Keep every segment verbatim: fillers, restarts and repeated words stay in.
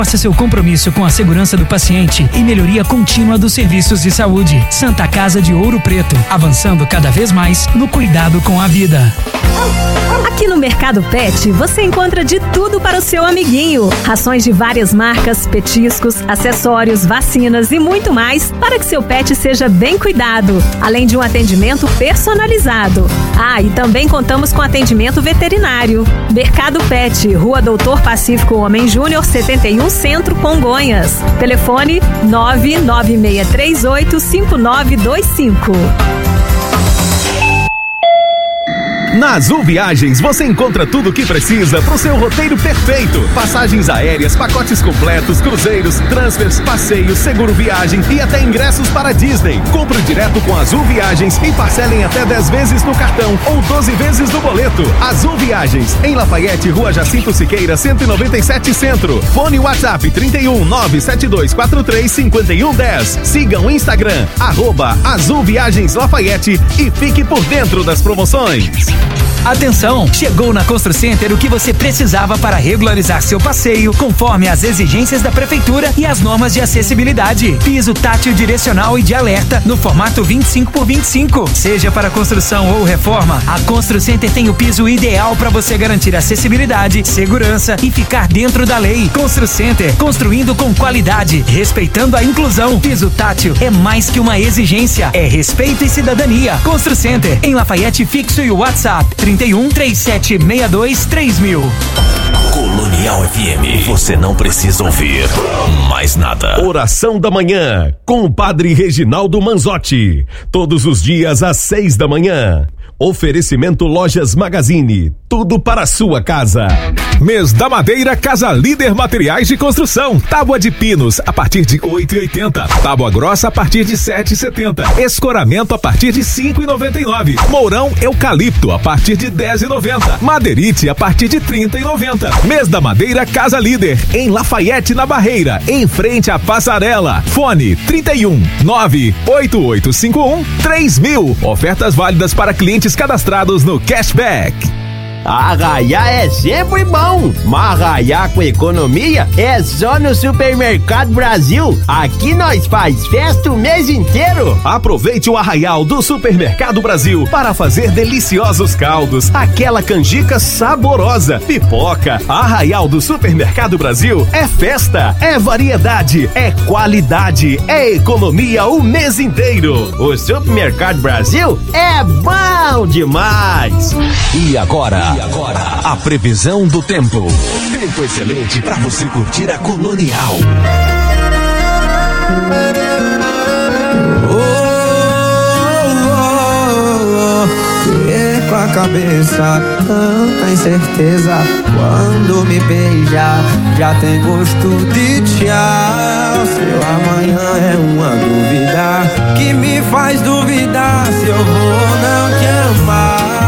Faça seu compromisso com a segurança do paciente e melhoria contínua dos serviços de saúde. Santa Casa de Ouro Preto, avançando cada vez mais no cuidado com a vida. Aqui no Mercado Pet, você encontra de tudo para o seu amiguinho. Rações de várias marcas, petiscos, acessórios, vacinas e muito mais para que seu pet seja bem cuidado, além de um atendimento personalizado. Ah, e também contamos com atendimento veterinário. Mercado Pet, Rua Doutor Pacífico Homem Júnior, setenta e um, Centro, Congonhas. Telefone nove nove seis três oito cinco nove dois cinco. Na Azul Viagens você encontra tudo o que precisa para o seu roteiro perfeito. Passagens aéreas, pacotes completos, cruzeiros, transfers, passeios, seguro viagem e até ingressos para Disney. Compre direto com Azul Viagens e parcelem até dez vezes no cartão ou doze vezes no boleto. Azul Viagens, em Lafayette, Rua Jacinto Siqueira, cento e noventa e sete Centro. Fone WhatsApp trinta e um, nove sete dois quatro três cinco um um zero. Siga o Instagram, arroba Azul Viagens Lafayette e fique por dentro das promoções. Atenção! Chegou na Constru Center o que você precisava para regularizar seu passeio, conforme as exigências da Prefeitura e as normas de acessibilidade. Piso tátil direcional e de alerta no formato vinte e cinco por vinte e cinco. Seja para construção ou reforma, a Constru Center tem o piso ideal para você garantir acessibilidade, segurança e ficar dentro da lei. Constru Center, construindo com qualidade, respeitando a inclusão. Piso tátil é mais que uma exigência, é respeito e cidadania. Constru Center, em Lafayette fixo e WhatsApp trinta e um, três sete seis dois, três mil. Colonial F M, você não precisa ouvir mais nada. Oração da Manhã, com o Padre Reginaldo Manzotti, todos os dias às seis da manhã. Oferecimento Lojas Magazine, tudo para a sua casa. Mês da Madeira Casa Líder Materiais de Construção. Tábua de pinos a partir de oito e oitenta. Tábua grossa a partir de sete e setenta. Escoramento a partir de cinco e noventa e nove. Mourão eucalipto a partir de dez e noventa. Madeirite a partir de trinta e noventa. Mês da Madeira Casa Líder, em Lafayette na Barreira, em frente à passarela. Fone trinta e um, nove oito oito cinco um, três mil. Ofertas válidas para clientes cadastrados no Cashback. Arraiar é sempre bom, mas arraiar com economia é só no Supermercado Brasil. Aqui nós faz festa o mês inteiro. Aproveite o arraial do Supermercado Brasil para fazer deliciosos caldos, aquela canjica saborosa, pipoca. Arraial do Supermercado Brasil é festa, é variedade, é qualidade, é economia o mês inteiro. O Supermercado Brasil é bom demais. E agora? E agora, a previsão do tempo. Tempo excelente para você curtir a Colonial. Oh, oh, oh, perco a cabeça, tanta incerteza. Quando me beija, já tem gosto de tchau. Seu amanhã é uma dúvida que me faz duvidar se eu vou ou não te amar.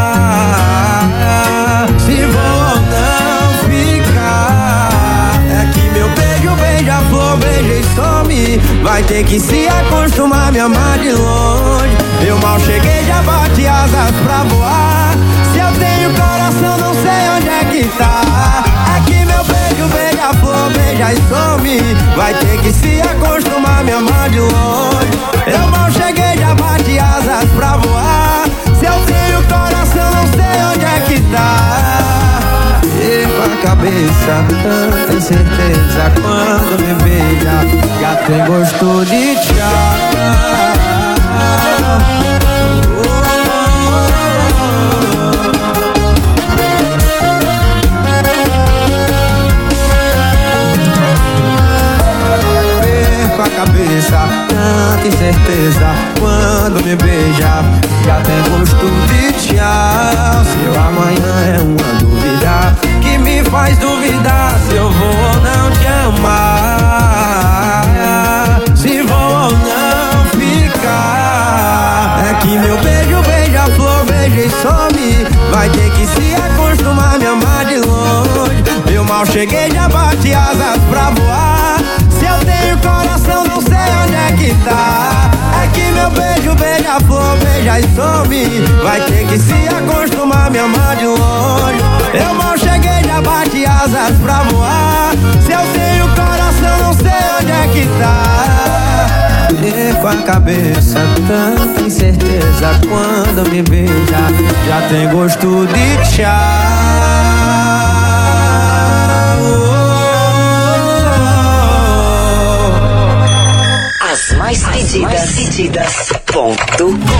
Se vou ou não ficar. É que meu beijo, beija-flor, beija e some. Vai ter que se acostumar, me amar de longe. Eu mal cheguei, já bate asas pra voar. Se eu tenho coração, não sei onde é que tá. É que meu beijo, beija-flor, beija e some. Vai ter que se acostumar, me amar de longe. Eu mal cheguei, já bate asas pra voar. Se eu tenho coração, não sei onde é que tá. Perco a cabeça, tanta incerteza. Quando me beija, já tem gosto de tchau. Perco a cabeça, tanta incerteza. Quando me beija, já tem gosto de tchau. Seu amanhã é uma dúvida que me faz duvidar se eu vou ou não te amar. Se vou ou não ficar. É que meu beijo, beija-flor, beija e some. Vai ter que se acostumar, me amar de longe. Eu mal cheguei, já bate asas pra voar. Se eu tenho coração, não sei onde é que tá. É que meu beijo, beija-flor, beija e some. Vai ter que se acostumar, me amar de longe. Eu mal cheguei, já bate asas pra voar. Se eu tenho coração, quando me beija, já tem gosto de tchau. As mais pedidas, mais pedidas. Ponto com.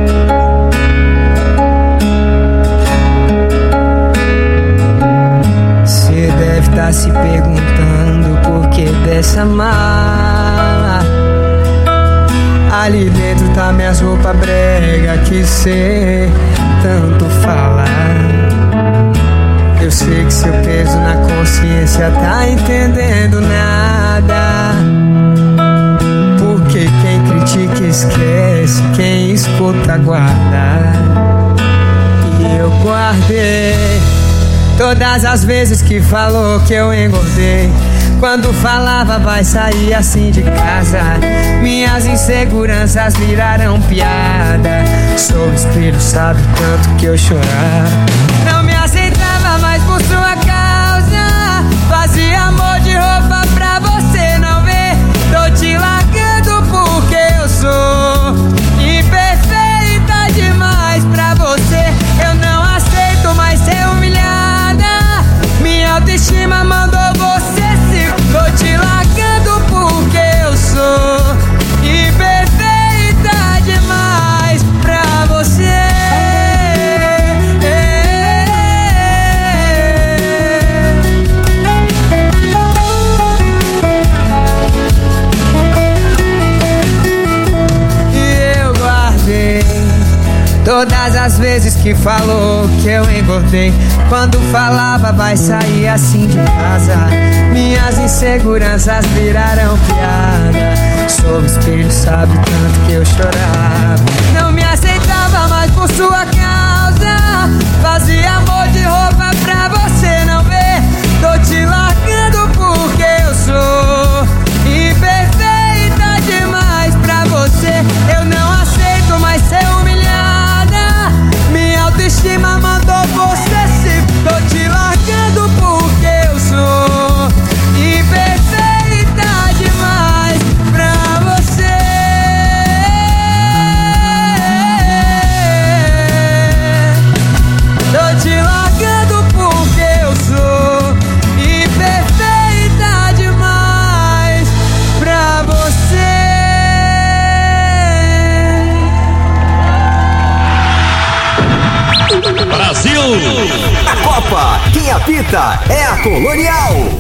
Cê deve tá se perguntando por que dessa mala. Ali dentro tá minhas roupas brega que cê tanto fala. Eu sei que seu peso na consciência tá entendendo nada. Porque quem critica esquece, quem escuta guarda. E eu guardei todas as vezes que falou que eu engordei. Quando falava vai sair assim de casa, minhas inseguranças viraram piada. Sou espelho, sabe tanto que eu chorava. Não me aceitava mais por sua causa. Fazia amor de roupa pra você não ver. Tô te largando porque eu sou imperfeita demais pra você. Eu não aceito mais ser humilhada. Minha autoestima mandou você se. Tô te largando porque eu sou imperfeita demais pra você. Todas as vezes que falou que eu engordei. Quando falava vai sair assim de casa, minhas inseguranças viraram piada. Sou espelho, sabe tanto que eu chorava. Não me aceitava mais por sua causa. Fazia amor de roupa pra você não ver. Tô te largando porque eu sou imperfeita demais pra você. Eu não aceito mais ser humilhada. Minha autoestima mandou você se. Tô te largando porque eu sou imperfeita demais pra você. Tô te largando porque eu sou imperfeita demais pra você. Brasil! A Copa, quem apita é a Colonial.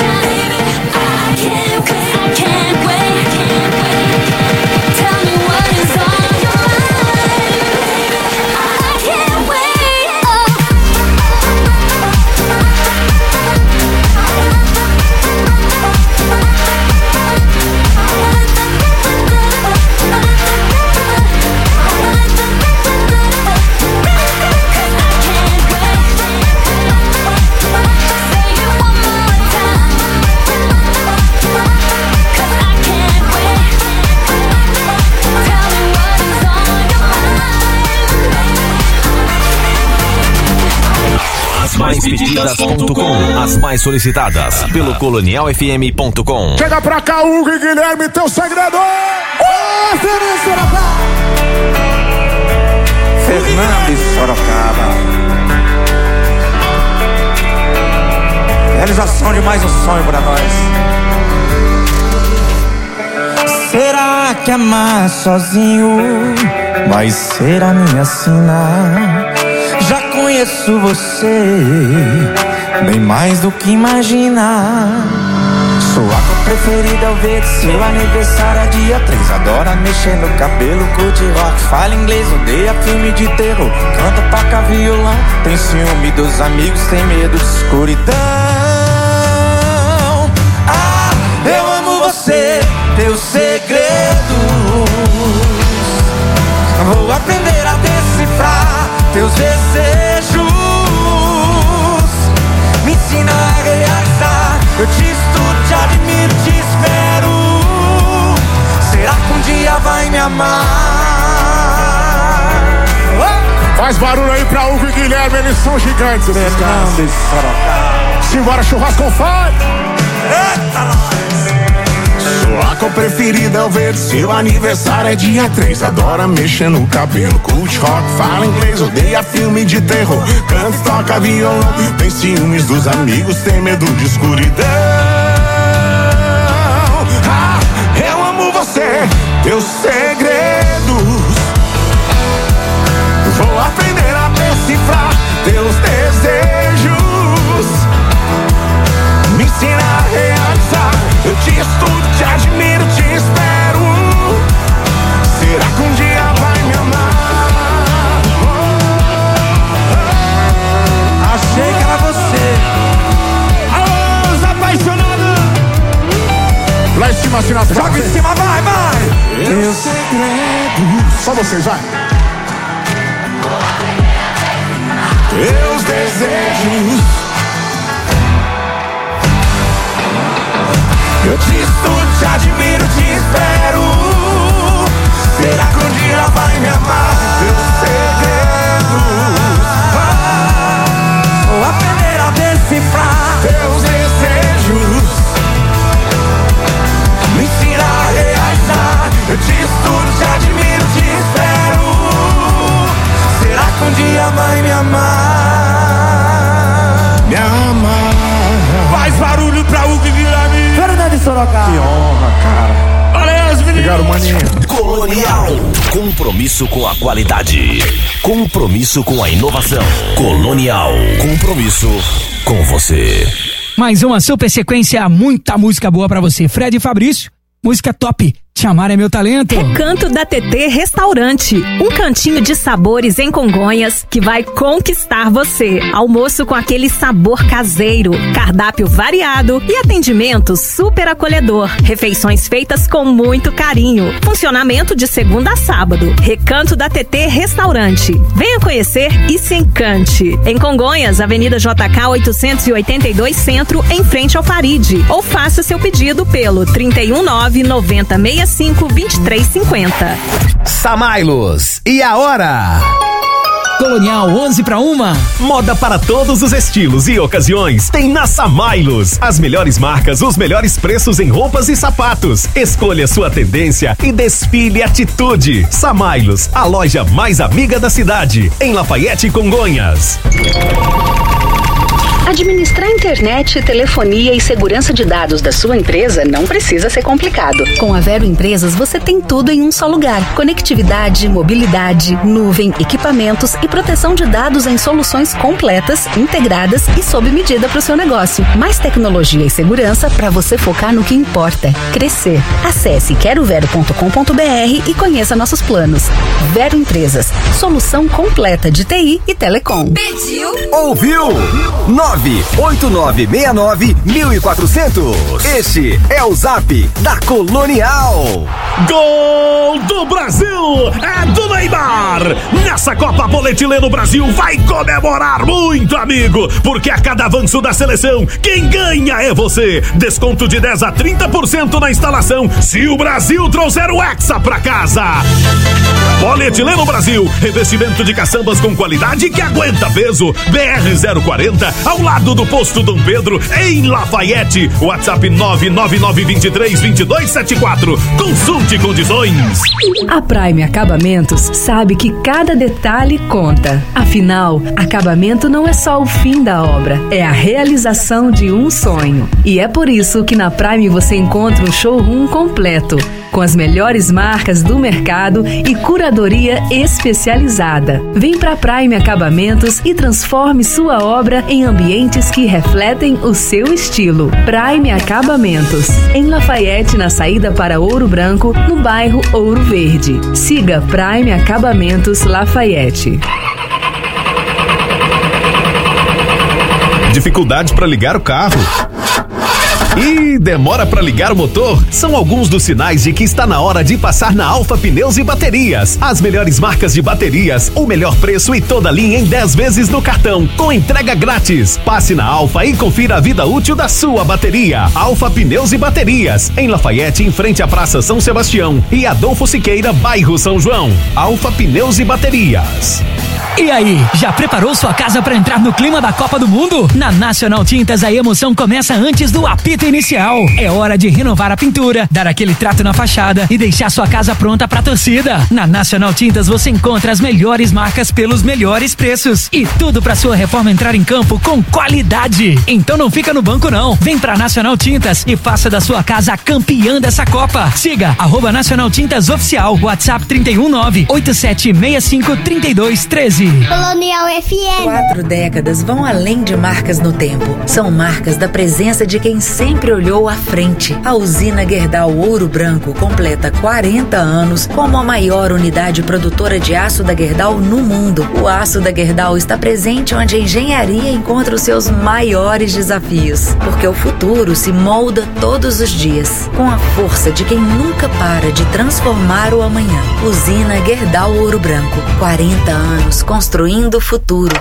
Tell me what mais pedidas ponto com. As mais solicitadas pelo colonial f m ponto com. Chega pra cá, Hugo e Guilherme, teu segredo! Uh! Fernando de Sorocaba. Realização de mais um sonho pra nós. Será que amar sozinho vai ser a minha sina? Já conheço você bem mais do que imagina. Sua cor preferida é o verde, seu aniversário é dia três. Adora mexer no cabelo, curte rock, fala inglês, odeia filme de terror, canta, toca violão, tem ciúme dos amigos, tem medo de escuridão. Ah, eu amo você, teus segredos. Vou aprender a decifrar teus desejos. Me ensina a realizar. Eu te estudo, te admiro, te espero. Será que um dia vai me amar? Faz barulho aí pra Hugo e Guilherme, eles são gigantes, né? Simbora, churrasco com fome. Eita, nós! Sua cor preferida é o verde, seu aniversário é dia três. Adora mexer no cabelo, curte rock, fala inglês, odeia filme de terror, canta, toca violão, tem ciúmes dos amigos, tem medo de escuridão. Ah, eu amo você, teus segredos. Vou aprender a decifrar teus desejos. Me ensina a realizar. Eu te estudo, te admiro, te espero. Será que um dia vai me amar? Achei que era você. Alô, os apaixonados. Lá em cima, assim, na frente. Joga em cima, vai, vai. Teus segredos. Só vocês, vai. Teus desejos. Eu te estudo, te admiro, te espero. Será que um dia vai me amar? Teus segredos. Vou aprender a decifrar teus desejos. Me ensina a realizar. Eu te estudo, te admiro, te espero. Será que um dia vai me amar? Me amar. Faz barulho pra Hugo e Guilherme. Fernando de Sorocaba. Que honra, cara. Valeu, os meninos. Obrigado, maninho. Colonial. Compromisso com a qualidade. Compromisso com a inovação. Colonial. Compromisso com você. Mais uma super sequência, muita música boa pra você. Fred e Fabrício, música top. Te amar é meu talento. Recanto da T T Restaurante. Um cantinho de sabores em Congonhas que vai conquistar você. Almoço com aquele sabor caseiro, cardápio variado e atendimento super acolhedor. Refeições feitas com muito carinho. Funcionamento de segunda a sábado. Recanto da T T Restaurante. Venha conhecer e se encante. Em Congonhas, Avenida J K oitocentos e oitenta e dois Centro, em frente ao Faride. Ou faça seu pedido pelo trinta e um nove noventa sessenta e cinco vinte e três cinquenta. Samailos, e a hora? Colonial onze para uma. Moda para todos os estilos e ocasiões tem na Samailos. As melhores marcas, os melhores preços em roupas e sapatos. Escolha sua tendência e desfile atitude. Samailos, a loja mais amiga da cidade, em Lafayette e Congonhas. Administrar internet, telefonia e segurança de dados da sua empresa não precisa ser complicado. Com a Vero Empresas, você tem tudo em um só lugar. Conectividade, mobilidade, nuvem, equipamentos e proteção de dados em soluções completas, integradas e sob medida para o seu negócio. Mais tecnologia e segurança para você focar no que importa: crescer. Acesse quero vero ponto com ponto b r e conheça nossos planos. Vero Empresas, solução completa de T I e telecom. Pediu? Ouviu? nove oito nove seis nove mil e quatrocentos. Este é o Zap da Colonial. Gol do Brasil! É do Neymar! Nessa Copa Polietileno Brasil vai comemorar muito, amigo! Porque a cada avanço da seleção, quem ganha é você! Desconto de dez a trinta por cento na instalação se o Brasil trouxer o Hexa pra casa! Polietileno Brasil, revestimento de caçambas com qualidade que aguenta peso. B R zero quarenta, ao lado do posto Dom Pedro, em Lafayette. WhatsApp nove nove nove dois três dois dois sete quatro. Consulte condições. A Prime Acabamentos sabe que cada detalhe conta. Afinal, acabamento não é só o fim da obra, é a realização de um sonho. E é por isso que na Prime você encontra um showroom completo, com as melhores marcas do mercado e curadoria especializada. Vem pra Prime Acabamentos e transforme sua obra em ambientes que refletem o seu estilo. Prime Acabamentos, em Lafayette, na saída para Ouro Branco, no bairro Ouro Verde. Siga Prime Acabamentos Lafayette. Dificuldade para ligar o carro? E demora para ligar o motor? São alguns dos sinais de que está na hora de passar na Alfa Pneus e Baterias. As melhores marcas de baterias, o melhor preço e toda a linha em dez vezes no cartão, com entrega grátis. Passe na Alfa e confira a vida útil da sua bateria. Alfa Pneus e Baterias, em Lafayette, em frente à Praça São Sebastião, e Adolfo Siqueira, bairro São João. Alfa Pneus e Baterias. E aí, já preparou sua casa para entrar no clima da Copa do Mundo? Na Nacional Tintas, a emoção começa antes do apito inicial. É hora de renovar a pintura, dar aquele trato na fachada e deixar sua casa pronta pra torcida. Na Nacional Tintas você encontra as melhores marcas pelos melhores preços e tudo pra sua reforma entrar em campo com qualidade. Então não fica no banco não. Vem pra Nacional Tintas e faça da sua casa a campeã dessa Copa. Siga arroba Nacional Tintas Oficial, WhatsApp trinta e um nove oito sete seis cinco três dois um três. Colonial F M. Quatro décadas vão além de marcas no tempo. São marcas da presença de quem sempre olhou à frente. A usina Gerdau Ouro Branco completa quarenta anos como a maior unidade produtora de aço da Gerdau no mundo. O aço da Gerdau está presente onde a engenharia encontra os seus maiores desafios. Porque o futuro se molda todos os dias, com a força de quem nunca para de transformar o amanhã. Usina Gerdau Ouro Branco. quarenta anos construindo o futuro.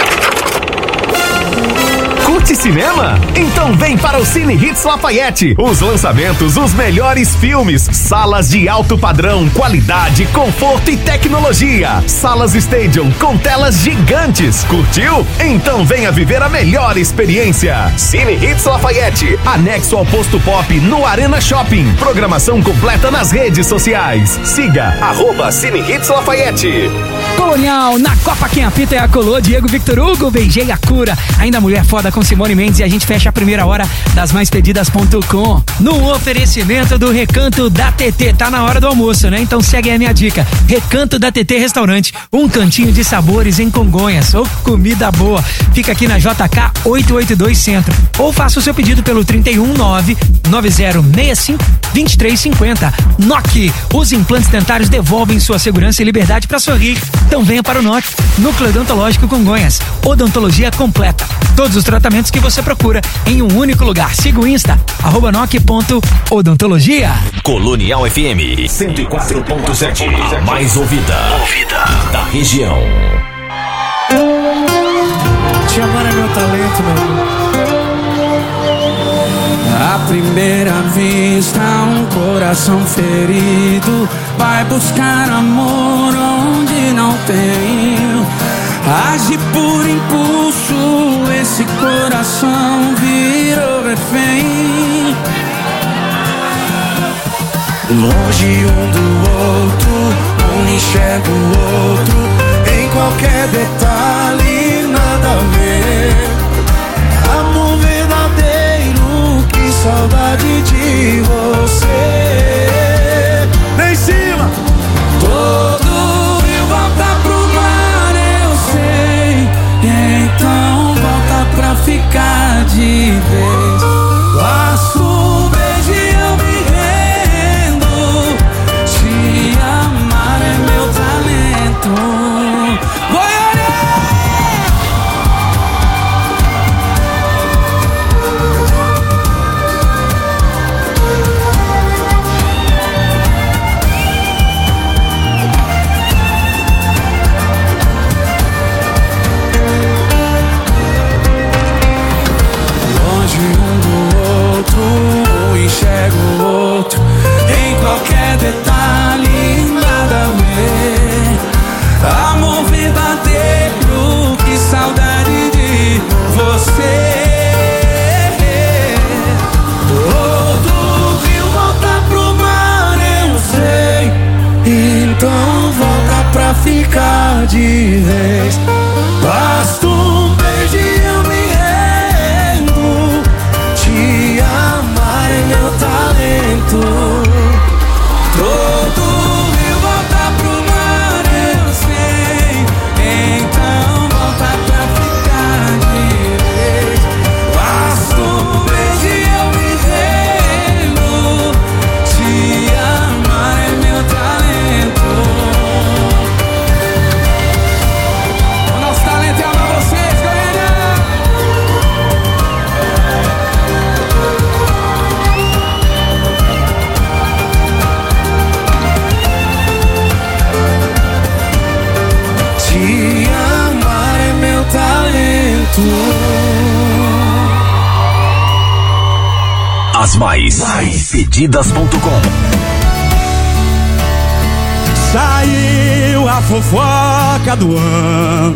Curte cinema? Então vem para o Cine Hits Lafayette. Os lançamentos, os melhores filmes, salas de alto padrão, qualidade, conforto e tecnologia. Salas Stadium com telas gigantes. Curtiu? Então venha viver a melhor experiência. Cine Hits Lafayette, anexo ao Posto Pop no Arena Shopping. Programação completa nas redes sociais. Siga arroba Cine Hits Lafayette. Colonial, na Copa quem apita é a Colô, Diego Victor Hugo, beijei a cura. Ainda mulher foda com Simone Mendes e a gente fecha a primeira hora das mais pedidas ponto com. No oferecimento do Recanto da T T, tá na hora do almoço, né? Então segue a minha dica. Recanto da T T Restaurante, um cantinho de sabores em Congonhas. Ô, comida boa. Fica aqui na J K oitocentos e oitenta e dois Centro. Ou faça o seu pedido pelo trinta e um nove nove zero seis cinco dois três cinco zero. N O C, os implantes dentários devolvem sua segurança e liberdade para sorrir. Então venha para o N O C, Núcleo Odontológico Congonhas. Odontologia completa. Todos os tratamentos que você procura em um único lugar. Siga o Insta, arroba noc ponto odontologia. Colonial F M cento e quatro ponto sete, a mais ouvida, ouvida da região. Te amar é meu talento, meu amor. À primeira vista, um coração ferido vai buscar amor onde não tem. Age por impulso, esse coração virou refém. Longe um do outro, um enxerga o outro, em qualquer detalhe, nada a ver. Amor verdadeiro, que saudade de você. Vem em cima! Todo rio volta pro mar, eu sei. Então volta pra ficar de vez. Laço o beijo e eu me rendo. Te amar é meu talento. Goiânia! de vez. Basta um beijo e eu me rendo. Te amar é meu talento. Todo rio volta pro mar, eu sei. Então volta pra ficar de vez. Basta um beijo e eu me rendo. Te amar é meu talento. O nosso talento é amar vocês, galera. Te amar é meu talento. As mais, mais pedidas ponto com. Saiu a fofoca do ano.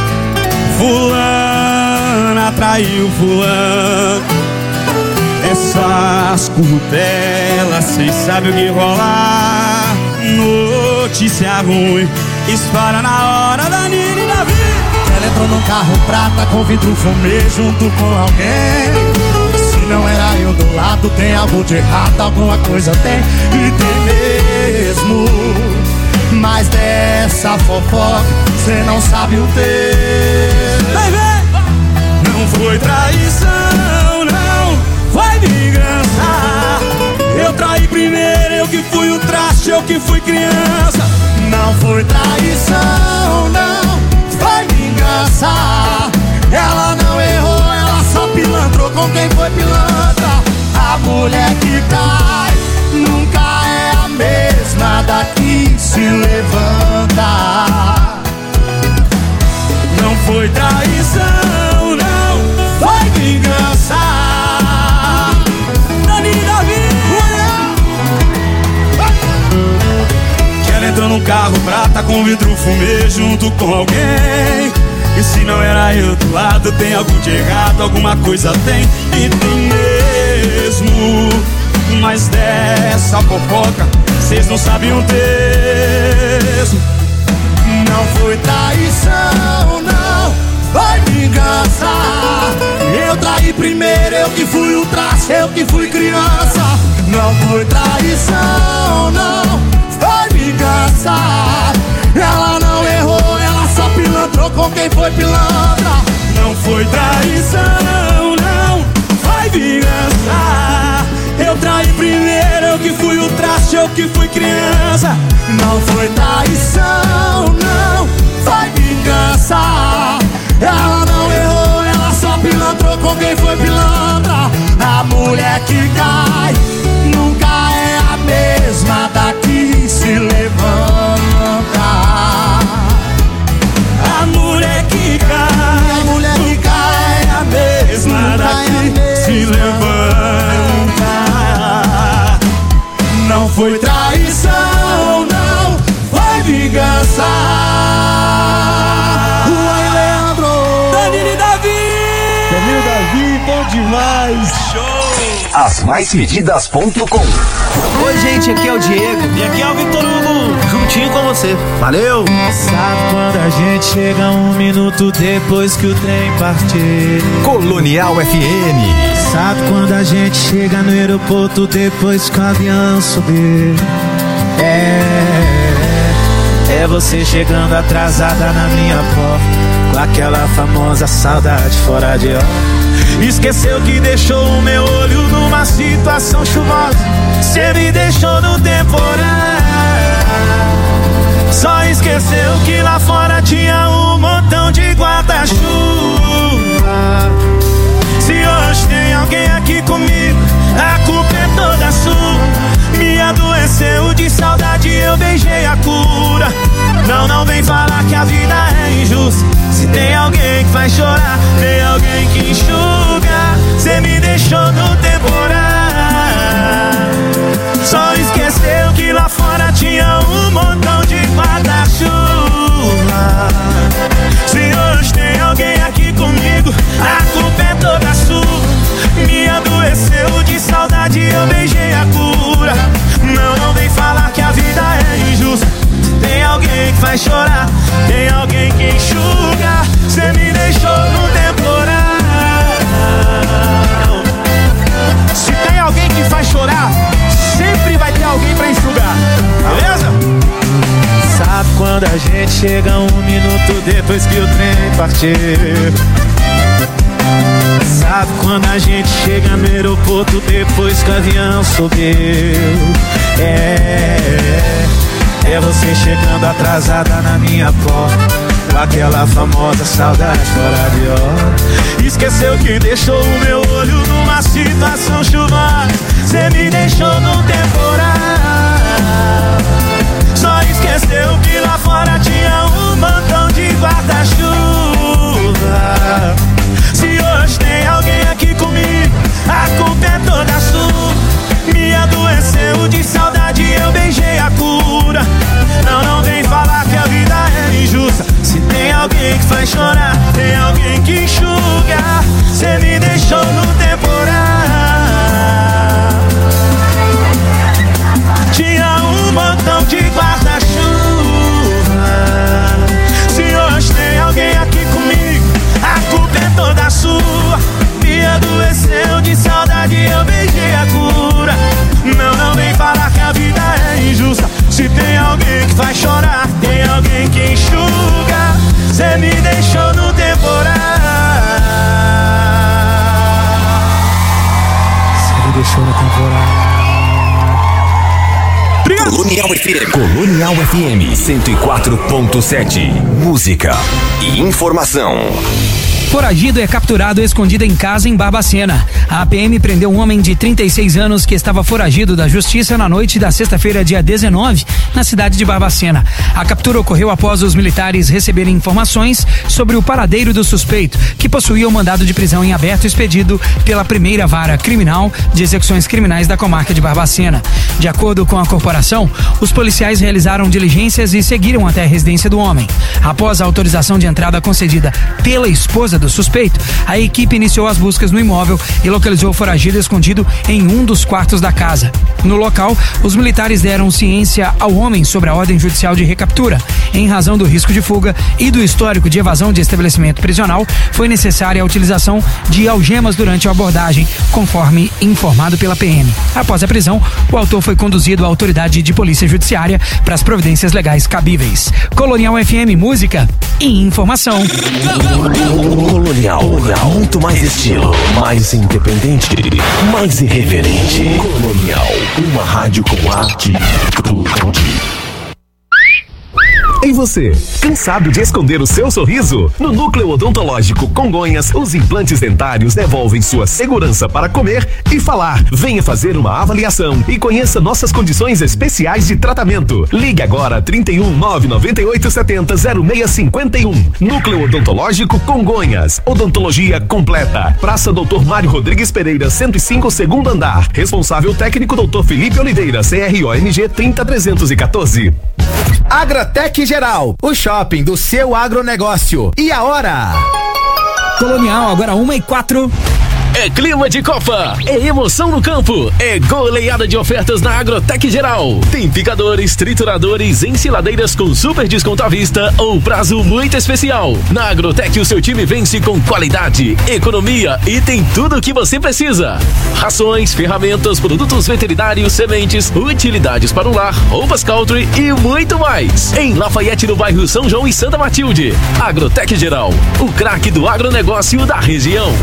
Fulana traiu fulano. Essas curtelas, cês sabem o que rolar. Notícia ruim, espalha na hora da Nina e da Vi. Ela entrou num carro prata com vidro fumê junto com alguém. Se não era eu do lado, tem algo de errado, alguma coisa tem, e tem mesmo. Mas dessa fofoca, cê não sabe o texto. Vem, vem! Não foi traição, não, foi vingança. Eu traí primeiro, eu que fui o traste, eu que fui criança. Não foi traição, não, foi vingança. Ela não errou, ela só pilantrou com quem foi pilantra. A mulher que cai nunca é a mesma da que se levanta. Não foi traição, não, foi vingança. Dani e Davi. Que ela entrou num carro prata com vidro fumê junto com alguém. E se não era eu do lado, tem algo de errado, alguma coisa tem, e tem mesmo. Mas dessa fofoca, cês não sabem o texto. Não foi traição, não, foi vingança. Eu traí primeiro, eu que fui o traste, eu que fui criança. Não foi traição, não, foi vingança. Ela não errou, ela só pilantrou com quem foi pilantra. Não foi traição, não, foi vingança. Eu traí primeiro, eu que fui o traste, eu que fui criança. Não foi traição, não, foi vingança. Ela não errou, ela só pilantrou com quem foi pilantra. A mulher que cai nunca é a mesma da que se levanta. A mulher que cai, a mulher que cai é a mesma da que se levanta. Não foi traição, não, foi vingança. Juan Leandro, Danilo e Davi. Danilo e Davi, bom demais. Show. As mais pedidas ponto com. Oi, gente, aqui é o Diego. E aqui é o Vitor Hugo, juntinho com você. Valeu! Sabe quando a gente chega um minuto depois que o trem partir? Colonial F M. Sabe quando a gente chega no aeroporto depois que o avião subir? É, é você chegando atrasada na minha porta, com aquela famosa saudade fora de hora. Esqueceu que deixou o meu olho numa situação chuvosa. Cê me deixou no temporal. Só esqueceu que lá fora tinha um montão de guarda-chuva. Se hoje tem alguém aqui comigo, a culpa é toda sua. Me adoeceu de saudade, eu beijei a cura. Não, não vem falar que a vida é injusta. Se tem alguém que faz chorar, tem alguém que enxuga. Cê me deixou no temporal. Só esqueceu que lá fora tinha um montão de guarda-chuva. Se hoje tem alguém aqui comigo, a culpa é toda sua. Me adoeceu de saudade, eu beijei a cura. Não, não vem falar que a vida é injusta. Se tem alguém que faz chorar, tem alguém quando a gente chega um minuto depois que o trem partiu. Sabe quando a gente chega no aeroporto depois que o avião subiu. É, é você chegando atrasada na minha porta, com aquela famosa saudade fora de hora. Esqueceu que deixou o meu olho numa situação chuvosa. Cê me deixou no temporal. Só esqueceu que lá fora tinha um montão de guarda-chuva. Se hoje tem alguém aqui comigo, a culpa é toda sua. Me adoeceu de saudade, eu beijei a cura. Não, não vem falar que a vida é injusta. Se tem alguém que faz chorar, tem alguém que enxuga. Cê me deixou no temporal. Tinha um montão de guarda-chuva. Se hoje tem alguém aqui comigo, a culpa é toda sua. Me adoeceu de saudade, eu beijei a cura. Não, não vem falar que a vida é injusta. Se tem alguém que faz chorar, tem alguém que enxuga. Cê me deixou no temporal. Cê me deixou no temporal. Colonial F M. Colonial F M cento e quatro ponto sete. Música e informação. Foragido é capturado escondido em casa em Barbacena. A P M prendeu um homem de trinta e seis anos que estava foragido da justiça na noite da sexta-feira, dia dezenove, na cidade de Barbacena. A captura ocorreu após os militares receberem informações sobre o paradeiro do suspeito, que possuía o mandado de prisão em aberto expedido pela primeira vara criminal de execuções criminais da comarca de Barbacena. De acordo com a corporação, os policiais realizaram diligências e seguiram até a residência do homem. Após a autorização de entrada concedida pela esposa do suspeito, a equipe iniciou as buscas no imóvel e localizou o foragido escondido em um dos quartos da casa. No local, os militares deram ciência ao homem sobre a ordem judicial de recaptura. Em razão do risco de fuga e do histórico de evasão de estabelecimento prisional, foi necessária a utilização de algemas durante a abordagem, conforme informado pela P M. Após a prisão, o autor foi conduzido à autoridade de polícia judiciária para as providências legais cabíveis. Colonial F M, música e informação. Colonial, Colonial, muito mais estilo, mais independente, mais irreverente. Colonial, uma rádio com arte, tudo contigo. E você, cansado de esconder o seu sorriso? No Núcleo Odontológico Congonhas, os implantes dentários devolvem sua segurança para comer e falar. Venha fazer uma avaliação e conheça nossas condições especiais de tratamento. Ligue agora trinta e um, nove nove oito sete zero, zero seis cinco um. Núcleo Odontológico Congonhas. Odontologia completa. Praça doutor Mário Rodrigues Pereira, cento e cinco, segundo andar. Responsável técnico doutor Felipe Oliveira, C R O M G trinta trezentos e quatorze. Agratec Geral, o shopping do seu agronegócio. E a hora? Colonial, agora uma e quatro. É clima de Copa, é emoção no campo, é goleada de ofertas na Agrotec Geral. Tem picadores, trituradores, ensiladeiras com super desconto à vista ou prazo muito especial. Na Agrotec o seu time vence com qualidade, economia e tem tudo o que você precisa. Rações, ferramentas, produtos veterinários, sementes, utilidades para o lar, roupas country e muito mais. Em Lafayette, no bairro São João e Santa Matilde. Agrotec Geral, o craque do agronegócio da região.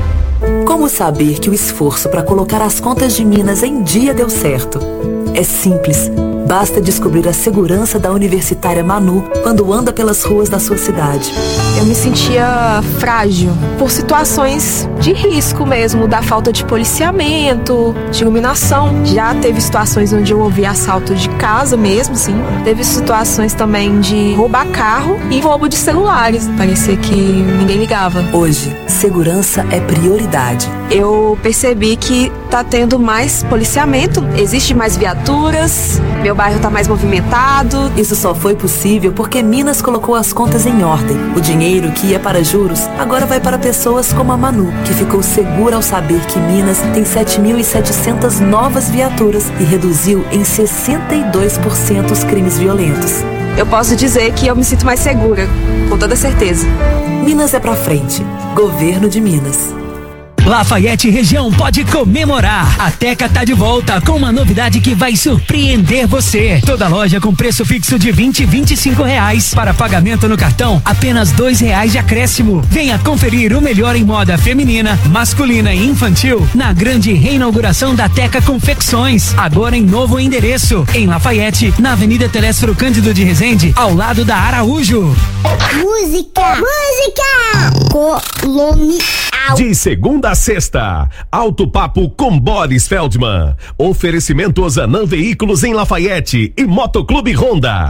Como saber que o esforço para colocar as contas de Minas em dia deu certo? É simples. Basta descobrir a segurança da Universitária Manu quando anda pelas ruas da sua cidade. Eu me sentia frágil por situações de risco mesmo, da falta de policiamento, de iluminação. Já teve situações onde eu ouvi assalto de casa mesmo, sim. Teve situações também de roubar carro e roubo de celulares. Parecia que ninguém ligava. Hoje, segurança é prioridade. Eu percebi que tá tendo mais policiamento, existe mais viaturas, meu bairro tá mais movimentado. Isso só foi possível porque Minas colocou as contas em ordem. O dinheiro que ia para juros agora vai para pessoas como a Manu, que ficou segura ao saber que Minas tem sete mil e setecentas novas viaturas e reduziu em sessenta e dois por cento os crimes violentos. Eu posso dizer que eu me sinto mais segura, com toda certeza. Minas é pra frente. Governo de Minas. Lafayette região pode comemorar. A Teca tá de volta com uma novidade que vai surpreender você. Toda loja com preço fixo de vinte e vinte e cinco reais. Para pagamento no cartão, apenas dois reais de acréscimo. Venha conferir o melhor em moda feminina, masculina e infantil na grande reinauguração da Teca Confecções. Agora em novo endereço, em Lafayette, na Avenida Telésforo Cândido de Resende, ao lado da Araújo. Música, música, colonial. De segunda a sexta, Alto Papo com Boris Feldman. Oferecimento Ozanam Veículos em Lafayette e Motoclube Honda.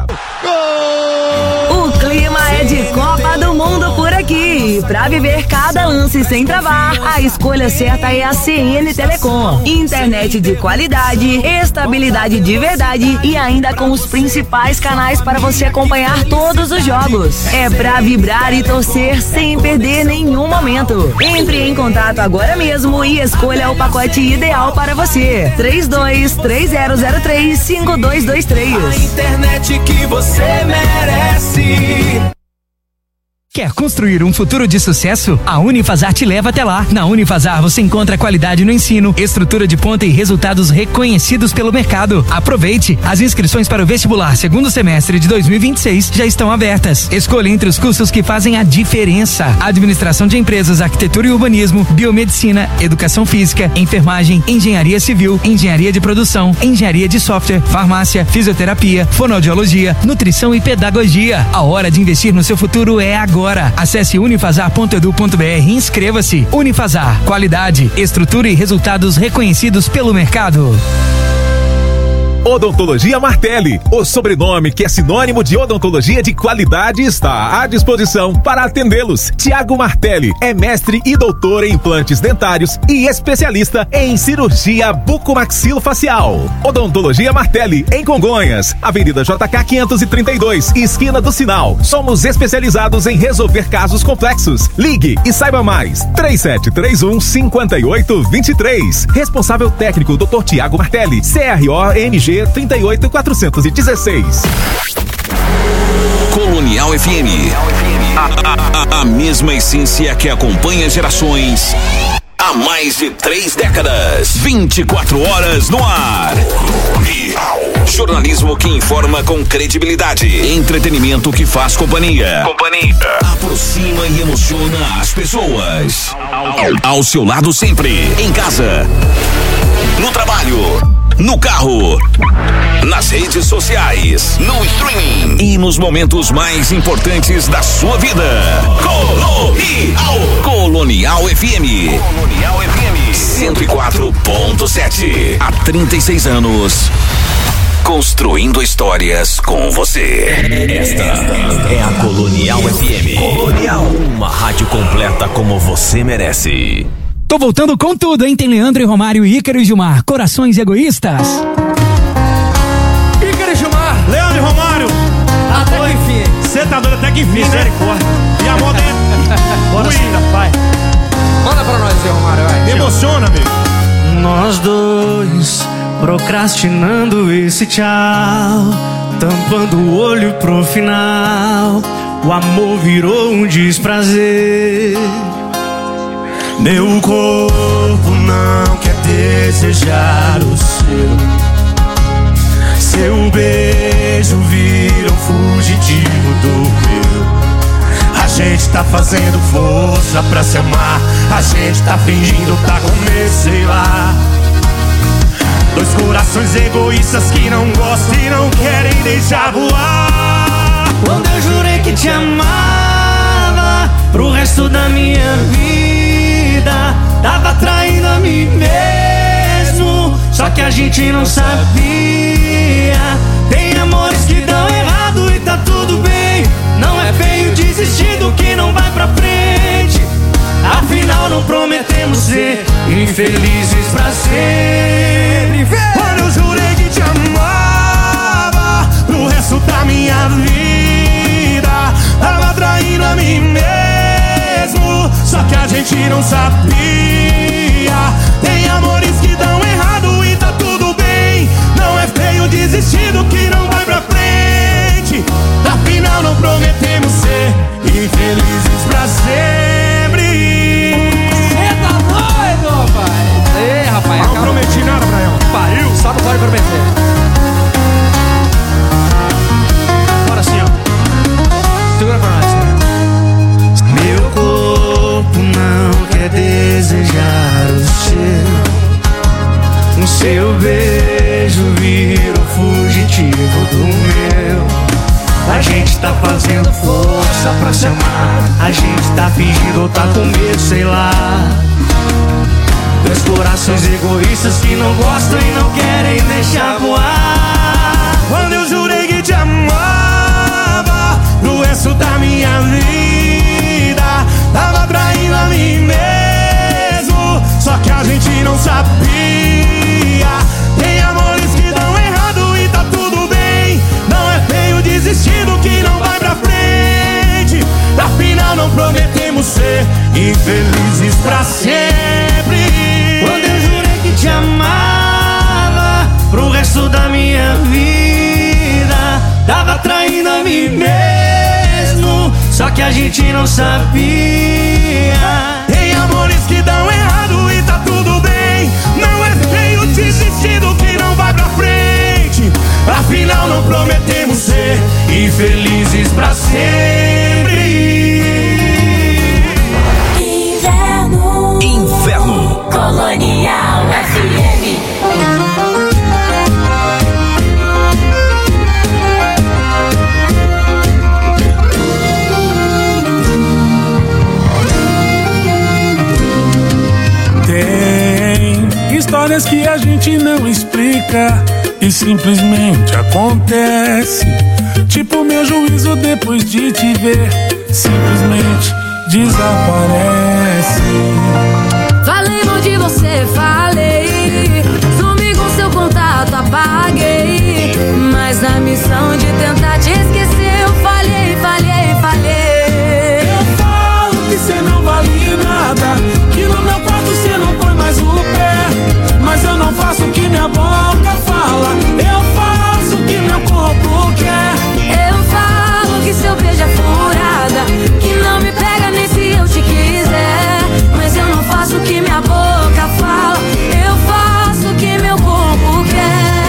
O clima é de Copa do Mundo por aqui. Pra viver cada lance sem travar, a escolha certa é a C N Telecom. Internet de qualidade, estabilidade de verdade e ainda com os principais canais para você acompanhar todos os jogos. É pra vibrar e torcer sem perder nenhum momento. Entre em contato agora mesmo e escolha o pacote ideal para você. três dois três zero zero três cinco dois dois três. A internet que você merece. Quer construir um futuro de sucesso? A Unifasar te leva até lá. Na Unifasar você encontra qualidade no ensino, estrutura de ponta e resultados reconhecidos pelo mercado. Aproveite! As inscrições para o vestibular segundo semestre de dois mil e vinte e seis já estão abertas. Escolha entre os cursos que fazem a diferença: administração de empresas, arquitetura e urbanismo, biomedicina, educação física, enfermagem, engenharia civil, engenharia de produção, engenharia de software, farmácia, fisioterapia, fonoaudiologia, nutrição e pedagogia. A hora de investir no seu futuro é agora. Acesse unifasar ponto edu ponto br e inscreva-se. Unifasar, qualidade, estrutura e resultados reconhecidos pelo mercado. Odontologia Martelli, o sobrenome que é sinônimo de odontologia de qualidade, está à disposição para atendê-los. Tiago Martelli é mestre e doutor em implantes dentários e especialista em cirurgia bucomaxilofacial. Odontologia Martelli, em Congonhas, Avenida J K quinhentos e trinta e dois, esquina do Sinal. Somos especializados em resolver casos complexos. Ligue e saiba mais. três sete três um, cinco oito dois três. Responsável técnico doutor Tiago Martelli, C R O M G trinta e oito quatrocentos e dezesseis. Colonial F M. A, a, a mesma essência que acompanha gerações há mais de três décadas. vinte e quatro horas no ar. Jornalismo que informa com credibilidade. Entretenimento que faz companhia. Companhia. Aproxima e emociona as pessoas. Ao seu lado sempre. Em casa. No trabalho. No carro, nas redes sociais, no streaming e nos momentos mais importantes da sua vida. Colonial, Colonial F M. Colonial F M cento e quatro ponto sete. Há trinta e seis anos, construindo histórias com você. Esta é a Colonial F M. Colonial, uma rádio completa como você merece. Tô voltando com tudo, hein? Tem Leandro e Romário, Ícaro e Gilmar, Corações Egoístas. Ícaro e Gilmar, Leandro e Romário. Até que enfim. Você tá doido até que enfim, misericórdia. E a moda é... Bora sim, pai. Manda pra nós aí, Romário, vai. Me emociona, amigo. Nós dois, procrastinando esse tchau, tampando o olho pro final. O amor virou um desprazer. Meu corpo não quer desejar o seu. Seu beijo vira um fugitivo do meu. A gente tá fazendo força pra se amar. A gente tá fingindo tá com medo, sei lá. Dois corações egoístas que não gostam e não querem deixar voar. Quando eu jurei que te amava pro resto da minha vida, tava traindo a mim mesmo, só que a gente não sabia. Tem amores que dão errado e tá tudo bem. Não é feio desistir do que não vai pra frente. Afinal não prometemos ser infelizes pra sempre. Quando eu jurei que te amava pro resto da minha vida, tava traindo a mim mesmo, só que a gente não sabia. Tem amores que dão errado e tá tudo bem. Não é feio desistir do que não vai pra frente. Afinal não prometemos ser infelizes pra sempre. Eita, nós! noivo do meu. A gente tá fazendo força pra se amar. A gente tá fingindo ou tá com medo, sei lá. Dois corações egoístas que não gostam e não querem deixar voar. Quando eu jurei que te amava pro resto da minha vida, tava traindo a mim mesmo, só que a gente não sabia. Tem amores que dão errado e tá tudo bem. Não é feio desistir do que não vai pra frente. Afinal não prometemos ser infelizes pra sempre. Quando eu jurei que te amava pro resto da minha vida, tava traindo a mim mesmo, só que a gente não sabia. Tem amores que dão errado e tá tudo bem. Não é feio desistir do que não vai pra frente. Afinal não prometemos ser infelizes pra sempre. Inverno. Inverno. Colonial F M. Tem histórias que a gente não explica e simplesmente acontece. Tipo meu juízo depois de te ver, simplesmente desaparece. Falei mal de você, falei. Sumi com seu contato, apaguei. Mas na missão de tentar te esquecer, eu falhei, falhei, falhei. Eu falo que cê não vale nada, que no meu quarto cê não põe mais o pé. Mas eu não faço o que minha boca fala, eu faço o que meu corpo quer. Eu falo que seu beijo é furada, que não me pega nem se eu te quiser. Mas eu não faço o que minha boca fala, eu faço o que meu corpo quer.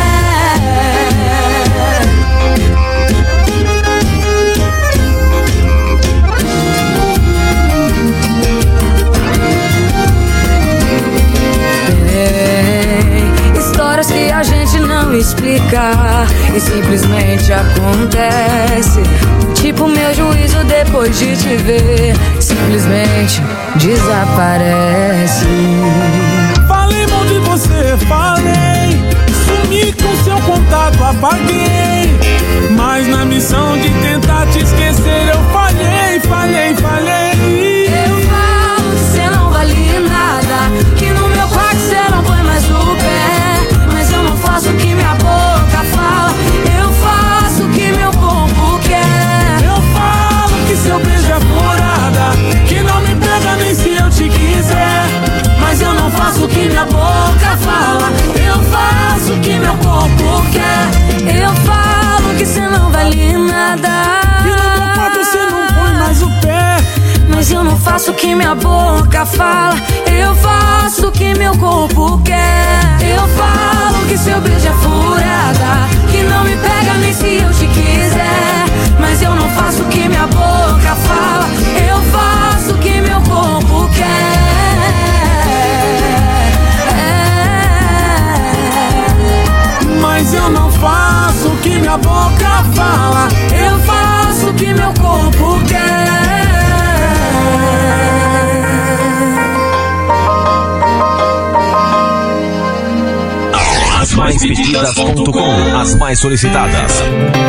Tem histórias que a gente não explica e simplesmente acontece. Tipo meu juízo depois de te ver, simplesmente desaparece. Falei mal de você, falei. Sumi com seu contato, apaguei. Mas na missão de tentar te esquecer, eu falhei, falhei, falhei. Eu falo que cê não vale nada, que no meu quarto cê não põe mais o pé. Mas eu não faço o que minha boca fala, eu faço o que meu corpo quer. Eu falo que seu beijo é furada, que não me pega nem se eu te quiser. Mas eu não faço o que minha boca fala, eu faço o que meu corpo quer. Eu falo que cê não vale nada, que no meu quarto cê não põe mais o pé. Mas eu não faço o que minha boca fala, eu faço o que meu corpo quer. Eu falo que seu beijo é furada, que não me pega nem se eu te quiser. Mas eu não faço o que minha boca fala, eu faço o que meu corpo quer. Mas eu não faço o que minha boca fala, eu faço o que meu corpo quer. As mais pedidas ponto com, as mais solicitadas.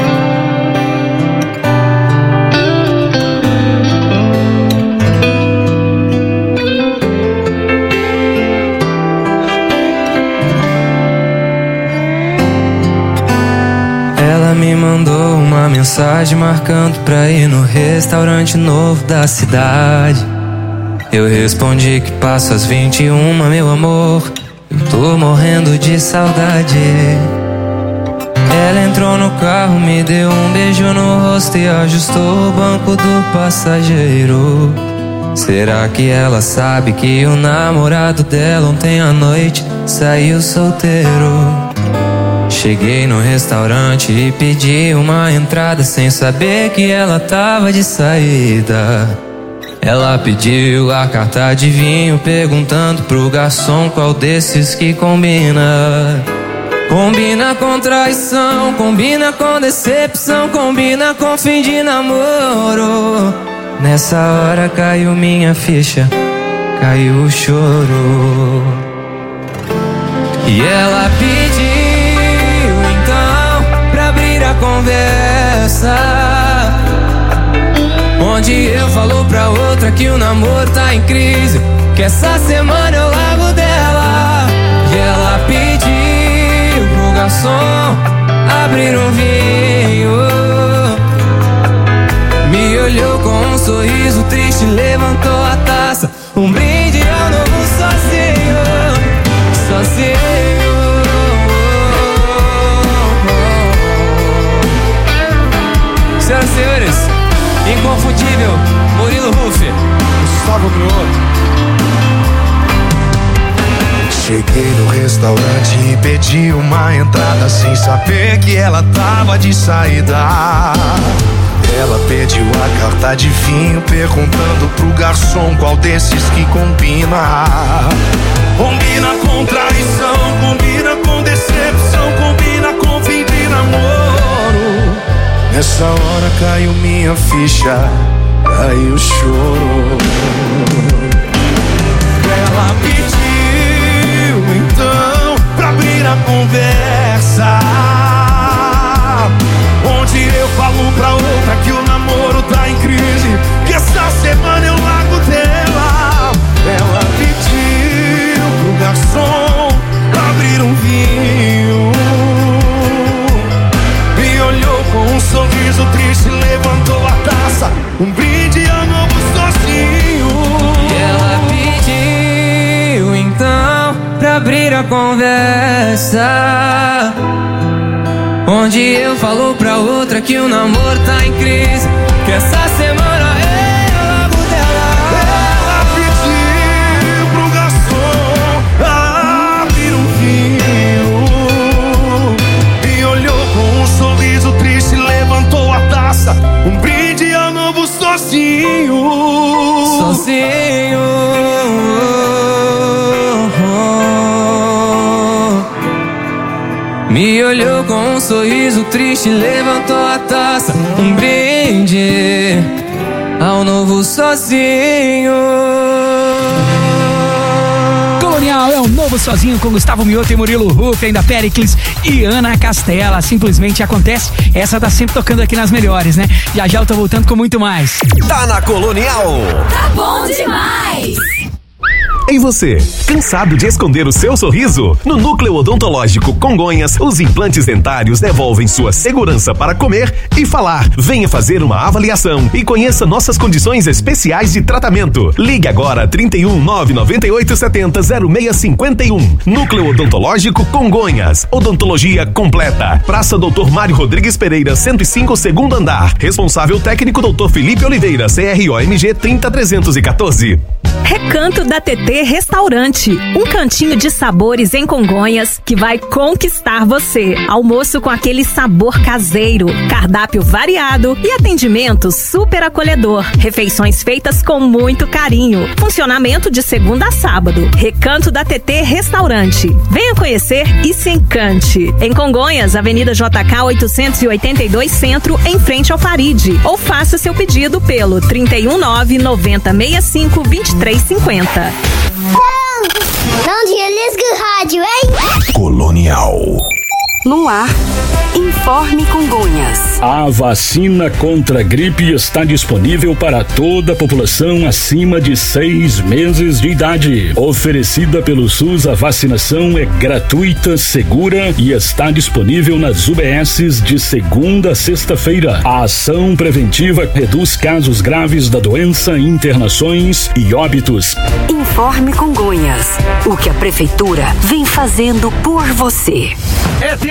Ela me mandou uma mensagem marcando pra ir no restaurante novo da cidade. Eu respondi que passo às vinte e uma, meu amor, eu tô morrendo de saudade. Ela entrou no carro, me deu um beijo no rosto e ajustou o banco do passageiro. Será que ela sabe que o namorado dela ontem à noite saiu solteiro? Cheguei no restaurante e pedi uma entrada sem saber que ela tava de saída. Ela pediu a carta de vinho, perguntando pro garçom qual desses que combina. Combina com traição, combina com decepção, combina com fim de namoro. Nessa hora caiu minha ficha, caiu o choro. E ela pediu então pra abrir a conversa, onde eu falo pra outra que o namoro tá em crise, que essa semana eu largo dela. E ela pediu pro garçom abrir um vinho, me olhou com um sorriso triste, levantou a taça, um brinde ao novo sozinho, sozinho. Senhoras e senhores, inconfundível Murilo Huff, Gustavo Mioto. Cheguei no restaurante e pedi uma entrada sem saber que ela tava de saída. Ela pediu a carta de vinho, perguntando pro garçom qual desses que combina. Combina com traição, combina com decepção, combina com fim de namoro. Nessa hora caiu minha ficha, caiu o choro. Ela pediu então pra abrir a conversa, onde eu falo pra outra que o namoro tá em crise, que essa semana eu largo dela. Ela pediu pro garçom abrir um vinho, me olhou com um sorriso triste, levantou a taça, um brinde ao novo sozinho. E ela pediu então pra abrir a conversa, onde eu falo pra outra que o namoro tá em crise, que essa semana eu largo dela. Ela pediu pro garçom abrir um vinho, me olhou com um sorriso triste, levantou a taça, um brinde ao novo sozinho. Sozinho. Me olhou com um sorriso triste, levantou a taça, um brinde ao novo sozinho. Colonial é o novo sozinho com Gustavo Mioto e Murilo Huff, ainda Pericles e Ana Castela. Simplesmente acontece. Essa tá sempre tocando aqui nas melhores, né? Já já eu tô voltando com muito mais. Tá na Colonial. Tá bom demais. E você, cansado de esconder o seu sorriso? No Núcleo Odontológico Congonhas, os implantes dentários devolvem sua segurança para comer e falar. Venha fazer uma avaliação e conheça nossas condições especiais de tratamento. Ligue agora trinta e um, nove nove oito sete zero, zero seis cinco um. Núcleo Odontológico Congonhas. Odontologia completa. Praça doutor Mário Rodrigues Pereira, cento e cinco, segundo andar. Responsável técnico doutor Felipe Oliveira, C R O M G trinta trezentos e quatorze. Recanto da T T Restaurante, um cantinho de sabores em Congonhas que vai conquistar você. Almoço com aquele sabor caseiro, cardápio variado e atendimento super acolhedor. Refeições feitas com muito carinho. Funcionamento de segunda a sábado. Recanto da T T Restaurante. Venha conhecer e se encante. Em Congonhas, Avenida J K oitocentos e oitenta e dois Centro, em frente ao Faride. Ou faça seu pedido pelo trinta e um, nove noventa, sessenta e cinco, vinte e três cinquenta. Não desliga o rádio, hein? Colonial. No ar, Informe Congonhas. A vacina contra a gripe está disponível para toda a população acima de seis meses de idade. Oferecida pelo SUS, a vacinação é gratuita, segura e está disponível nas U B Ss de segunda a sexta-feira. A ação preventiva reduz casos graves da doença, internações e óbitos. Informe Congonhas. O que a Prefeitura vem fazendo por você. É tempo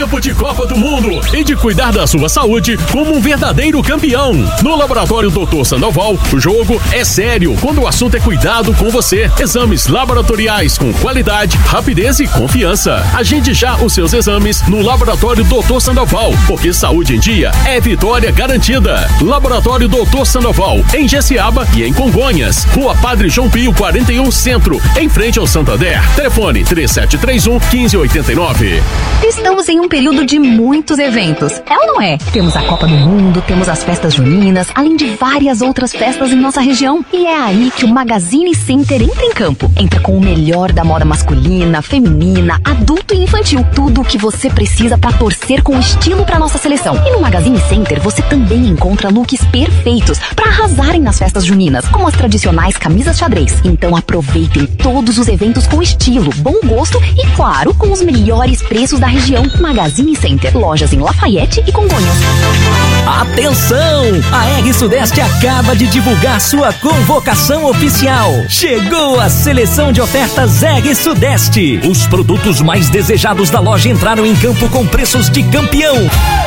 tempo de Copa do Mundo e de cuidar da sua saúde como um verdadeiro campeão. No Laboratório doutor Sandoval, o jogo é sério quando o assunto é cuidado com você. Exames laboratoriais com qualidade, rapidez e confiança. Agende já os seus exames no Laboratório doutor Sandoval, porque saúde em dia é vitória garantida. Laboratório doutor Sandoval, em Jessiaba e em Congonhas. Rua Padre João Pio quarenta e um Centro, em frente ao Santander. Telefone três sete três um, um cinco oito nove. Estamos em um período de muitos eventos, é ou não é? Temos a Copa do Mundo, temos as festas juninas, além de várias outras festas em nossa região. E é aí que o Magazine Center entra em campo. Entra com o melhor da moda masculina, feminina, adulto e infantil. Tudo o que você precisa para torcer com estilo para nossa seleção. E no Magazine Center você também encontra looks perfeitos para arrasarem nas festas juninas, como as tradicionais camisas xadrez. Então aproveitem todos os eventos com estilo, bom gosto e, claro, com os melhores preços da região. Magazine Center, lojas em Lafayette e Congonhas. Atenção! A R Sudeste acaba de divulgar sua convocação oficial. Chegou a seleção de ofertas R Sudeste. Os produtos mais desejados da loja entraram em campo com preços de campeão.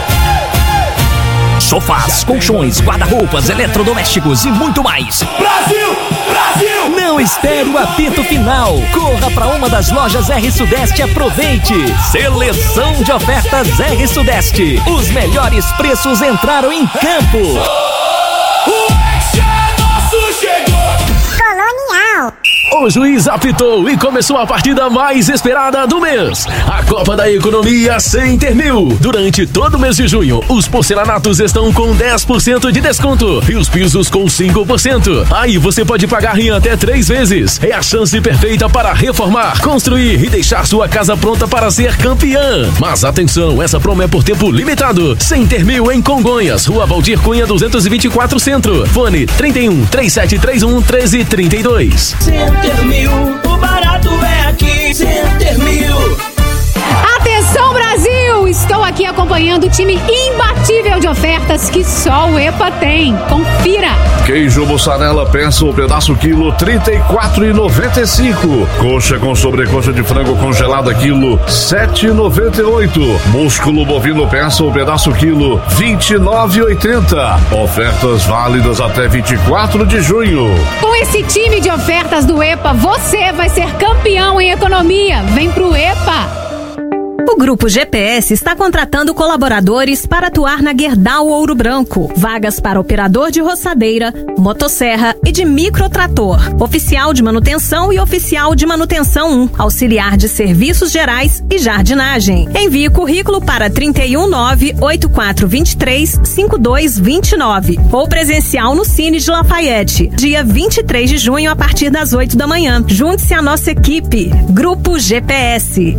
Sofás, colchões, guarda-roupas, eletrodomésticos e muito mais. Brasil! Brasil! Não espere o apito final. Corra para uma das lojas R Sudeste e aproveite. Seleção de ofertas R Sudeste. Os melhores preços entraram em campo. O Ex é nosso, chegou! Colonial. O juiz apitou e começou a partida mais esperada do mês. A Copa da Economia Center Mil. Durante todo o mês de junho, os porcelanatos estão com dez por cento de desconto e os pisos com cinco por cento. Aí você pode pagar em até três vezes. É a chance perfeita para reformar, construir e deixar sua casa pronta para ser campeã. Mas atenção, essa promo é por tempo limitado. Center Mil em Congonhas, Rua Valdir Cunha duzentos e vinte e quatro Centro. Fone trinta e um, três sete três um, treze trinta e dois. Center Mil, o barato é aqui, Center Mil. Atenção, Brasil! Estou aqui acompanhando o time imbatível de ofertas que só o EPA tem. Confira! Queijo mussarela peça ou pedaço quilo trinta e quatro reais e noventa e cinco centavos. Coxa com sobrecoxa de frango congelada quilo sete reais e noventa e oito centavos. Músculo bovino peça ou pedaço quilo vinte e nove reais e oitenta centavos. Ofertas válidas até vinte e quatro de junho. Com esse time de ofertas do EPA, você vai ser campeão em economia. Vem pro EPA! O Grupo G P S está contratando colaboradores para atuar na Gerdau Ouro Branco. Vagas para operador de roçadeira, motosserra e de microtrator. Oficial de manutenção e oficial de manutenção um. Auxiliar de serviços gerais e jardinagem. Envie currículo para trinta e um, nove, oitenta e quatro, vinte e três, cinquenta e dois vinte e nove. Ou presencial no Cine de Lafayette. Dia vinte e três de junho a partir das oito da manhã. Junte-se à nossa equipe. Grupo G P S.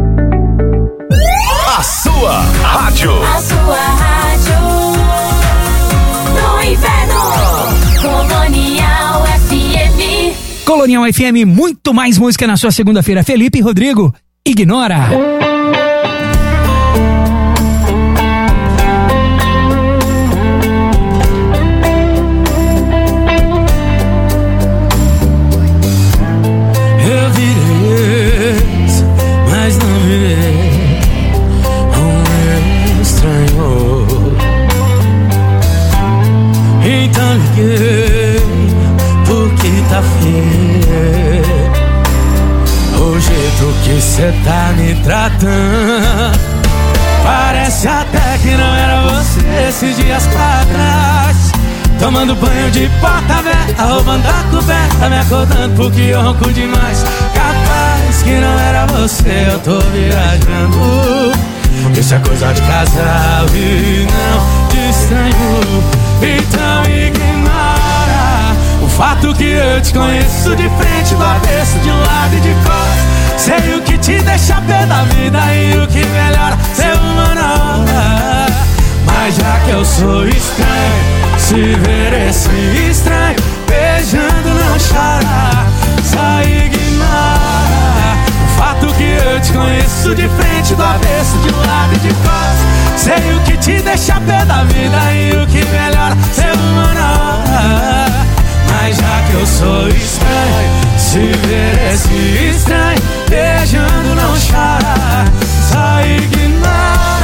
A sua rádio. A sua rádio. No inverno. Colonial F M. Colonial F M, muito mais música na sua segunda-feira. Felipe e Rodrigo, ignora. Eu virei, mas não virei estranho. Então liguei porque tá feio o jeito que cê tá me tratando. Parece até que não era você esses dias pra trás. Tomando banho de porta aberta, roubando a coberta, me acordando porque eu ronco demais. Capaz que não era você, eu tô viajando. Isso é coisa de casal e não de estranho. Então ignora o fato que eu te conheço de frente, do avesso, de um lado e de costas. Sei o que te deixa pé da vida e o que melhora ser uma na hora. Mas já que eu sou estranho, se ver esse estranho beijando não chora. Só ignora o fato que eu te conheço de frente, do avesso, de um lado e de costas. Sei o que te deixa pé da vida e o que melhora ser uma na hora. Mas já que eu sou estranho, se ver esse estranho beijando não chora. Só ignora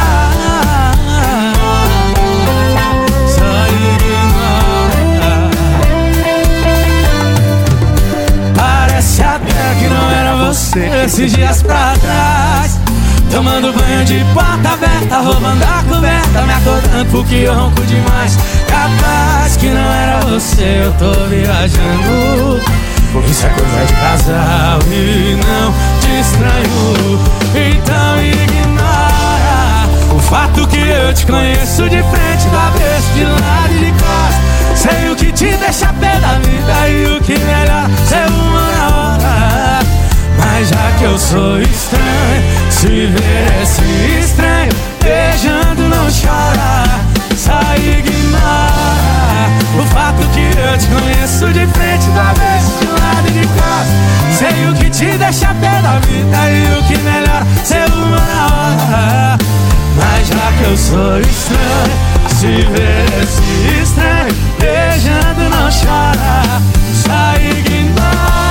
esses dias pra trás. Tomando banho de porta aberta, roubando a coberta, me acordando porque eu ronco demais. Capaz que não era você, eu tô viajando, porque isso é coisa de casal e não te estranho. Então ignora o fato que eu te conheço de frente, do avesso, de lado e de costas. Sei o que te deixa pé da vida e o que melhor ser uma na hora. Mas já que eu sou estranho, se ver esse estranho beijando não chora. Só ignora o fato que eu te conheço de frente, do avesso, de lado e de costas. Sei o que te deixa pé da vida e o que melhor ser uma na hora. Mas já que eu sou estranho, se ver esse estranho beijando não chora. Só ignora.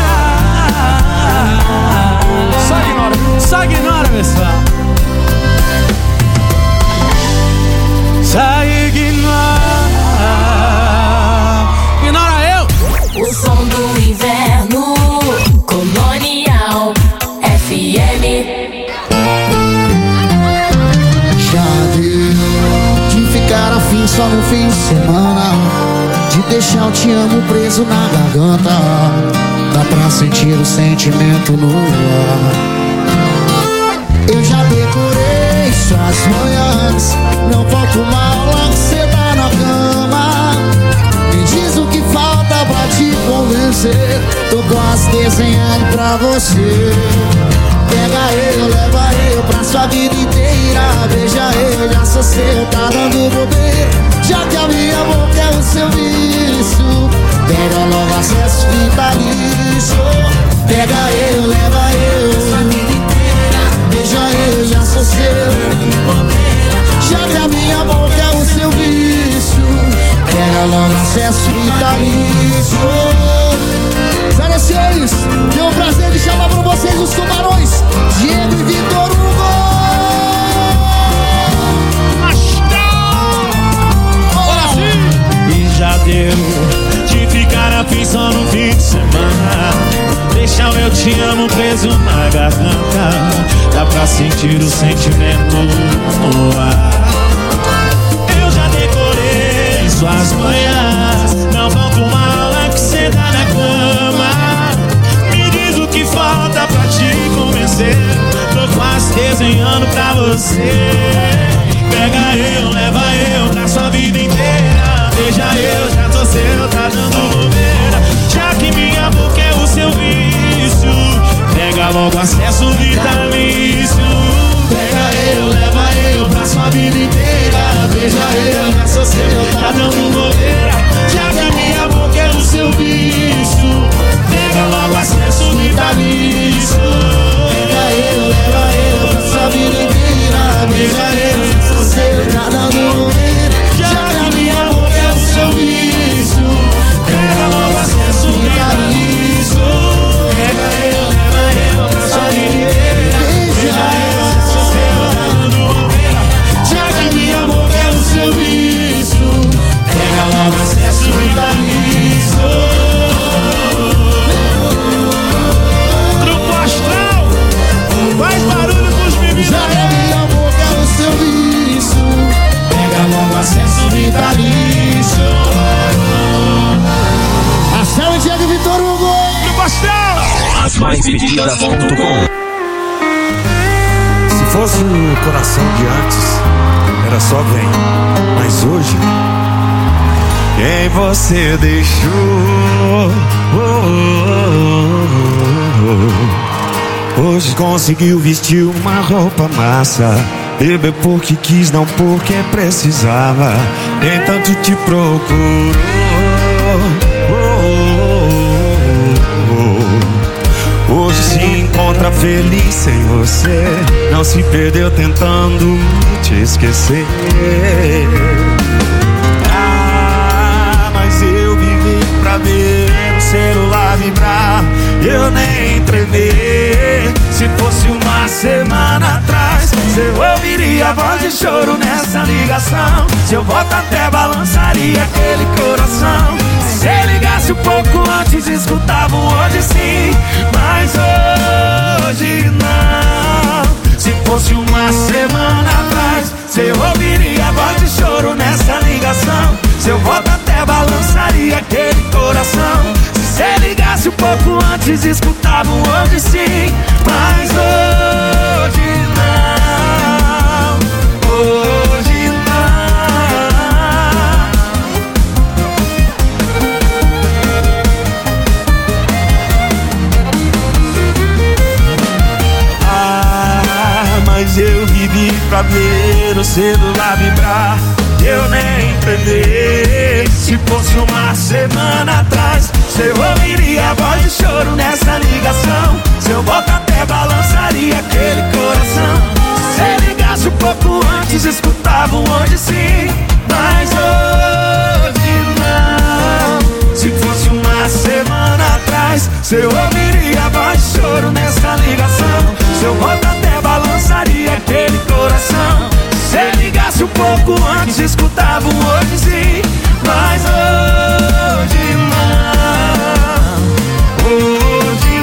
Só ignora, só ignora, pessoal. Só ignora. Ignora eu. O som do inverno, Colonial F M. Já deu de ficar afim só no fim de semana, de deixar o te amo preso na garganta. Dá pra sentir o sentimento no ar. Eu já decorei suas manhãs, não falta uma aula que cê dá na cama. Me diz o que falta pra te convencer, tô quase desenhando pra você. Pega eu, leva eu pra sua vida inteira. Beija eu, já sou seu, tá dando bobeira. Já que a minha boca é o seu vício, pega logo acesso vitalício. Pega eu, leva eu, sua vida inteira. Beija eu, já sou seu. Já que a minha boca é o seu vício, pega logo acesso vitalício. Sério, seis, tenho o prazer de chamar pra vocês os tubarões Diego e Vitor Hugo. E já deu de ficar afim só no fim de semana, deixar o eu te amo preso na garganta. Dá pra sentir o sentimento no ar. Eu já decorei suas manhãs, não falta uma aula que cê dá na cama. Me diz o que falta pra te convencer, tô quase desenhando pra você. Pega eu, leva eu pra sua vida inteira. Beija eu, já tô seu, tá dando bobeira. Já que minha boca é o seu vício, pega logo acesso vitalício. Pega eu, leva eu pra sua vida inteira. Beija eu, já sou seu, tá dando bobeira. Já que minha boca é o seu vício, pega logo acesso vitalício. Pega eu, leva eu pra sua vida inteira. Beija eu, já sou seu, tá dando bobeira. Já que a minha boca é o seu vício, pega logo acesso vitalício. Pega eu, leva eu pra sua vida inteira. Beija eu, já sou seu, tá dando bobeira. Já que a minha boca é o seu vício, pega logo acesso vitalício. Grupo Astral, faz barulho pros meninos. Já que a minha boca é o seu vício, pega logo acesso vitalício. Marcelo e Diego e Vitor Hugo. Grupo Astral. As mais pedidas ponto com. Se fosse o coração de antes, era só vem. Mas hoje, quem você deixou? hoje conseguiu vestir uma roupa massa. Bebeu porque quis, não porque precisava. Nem tanto te procurou. Hoje se encontra feliz sem você. Não se perdeu tentando te esquecer. Ah, mas eu vivi pra ver o celular vibrar. Eu nem tremei. Se fosse uma semana atrás, eu ouviria a voz de choro nessa ligação. Seu voto até balançaria aquele coração. Se ligasse um pouco antes, escutava um hoje sim. Mas oh, hoje não. Se fosse uma semana atrás, cê ouviria a voz de choro nessa ligação. Seu voto até balançaria aquele coração. Se cê ligasse um pouco antes, escutava um hoje sim. Mas hoje não, hoje não. Ah, mas eu vivi pra ver o celular vibrar, eu nem entendi. Se fosse uma semana atrás, cê ouviria a voz de choro nessa ligação. Seu voto até balançaria aquele coração. Se cê ligasse um pouco antes, escutava um hoje sim. Mas hoje não. Se fosse uma semana atrás, cê ouviria a voz de choro nessa ligação. Seu voto até balançaria aquele coração. Se ligasse um pouco antes, escutava um hoje sim. Mas hoje não, hoje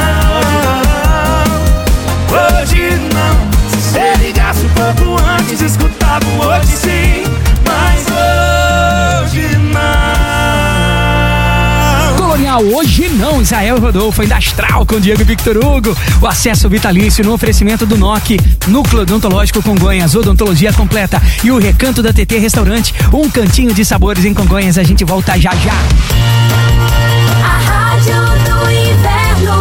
não, hoje não. Se você ligasse um pouco antes, escutava um hoje sim. Mas hoje não. Colonial Hoje Não, Israel Rodolfo, ainda Astral com Diego Victor Hugo. O acesso vitalício no oferecimento do N O C, Núcleo Odontológico Congonhas, odontologia completa, e o Recanto da T T Restaurante, um cantinho de sabores em Congonhas. A gente volta já já. A Rádio do Inverno,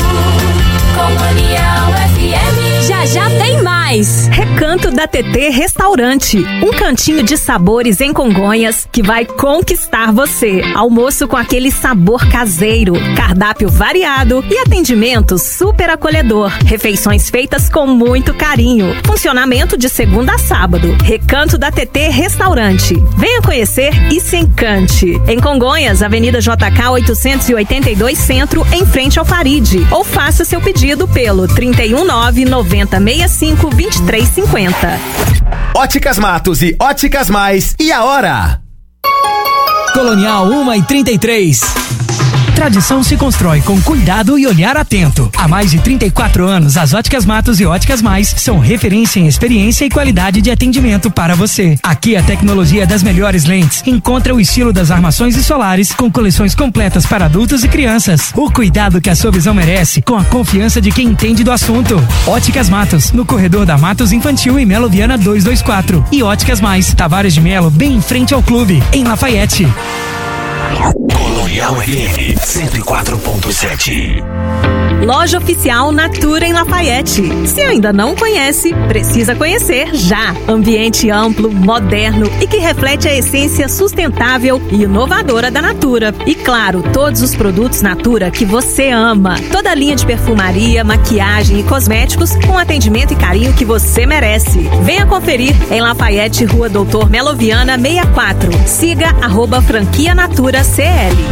Colonial F M. Já já tem mais. Recanto da T T Restaurante, um cantinho de sabores em Congonhas que vai conquistar você. Almoço com aquele sabor caseiro, cardápio variado e atendimento super acolhedor. Refeições feitas com muito carinho. Funcionamento de segunda a sábado. Recanto da T T Restaurante. Venha conhecer e se encante. Em Congonhas, Avenida J K oitocentos e oitenta e dois Centro, em frente ao Faride. Ou faça seu pedido pelo trinta e um nove, noventa, sessenta e cinco, vinte e três cinquenta. Óticas Matos e Óticas Mais. E a hora? Colonial uma e trinta e três. Tradição se constrói com cuidado e olhar atento. Há mais de trinta e quatro anos, as Óticas Matos e Óticas Mais são referência em experiência e qualidade de atendimento para você. Aqui a tecnologia das melhores lentes encontra o estilo das armações e solares com coleções completas para adultos e crianças. O cuidado que a sua visão merece com a confiança de quem entende do assunto. Óticas Matos, no corredor da Matos Infantil em Melo Viana duzentos e vinte e quatro. E Óticas Mais, Tavares de Melo, bem em frente ao clube, em Lafayette. Colonial F M cento e quatro ponto sete. Loja Oficial Natura em Lafayette. Se ainda não conhece, precisa conhecer já. Ambiente amplo, moderno e que reflete a essência sustentável e inovadora da Natura. E claro, todos os produtos Natura que você ama. Toda a linha de perfumaria, maquiagem e cosméticos com atendimento e carinho que você merece. Venha conferir em Lafayette, Rua Doutor Meloviana sessenta e quatro. Siga arroba franquia Natura C L.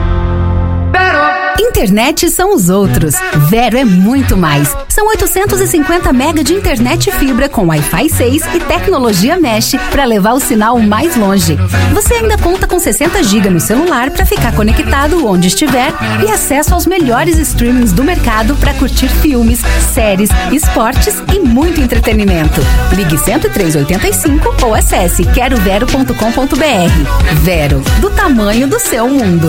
Internet são os outros. Vero é muito mais. São oitocentos e cinquenta mega de internet fibra com Wi-Fi seis e tecnologia Mesh para levar o sinal mais longe. Você ainda conta com sessenta gigas no celular para ficar conectado onde estiver e acesso aos melhores streamings do mercado para curtir filmes, séries, esportes e muito entretenimento. Ligue cento e três oitenta e cinco ou acesse quero vero ponto com ponto br. Vero, do tamanho do seu mundo.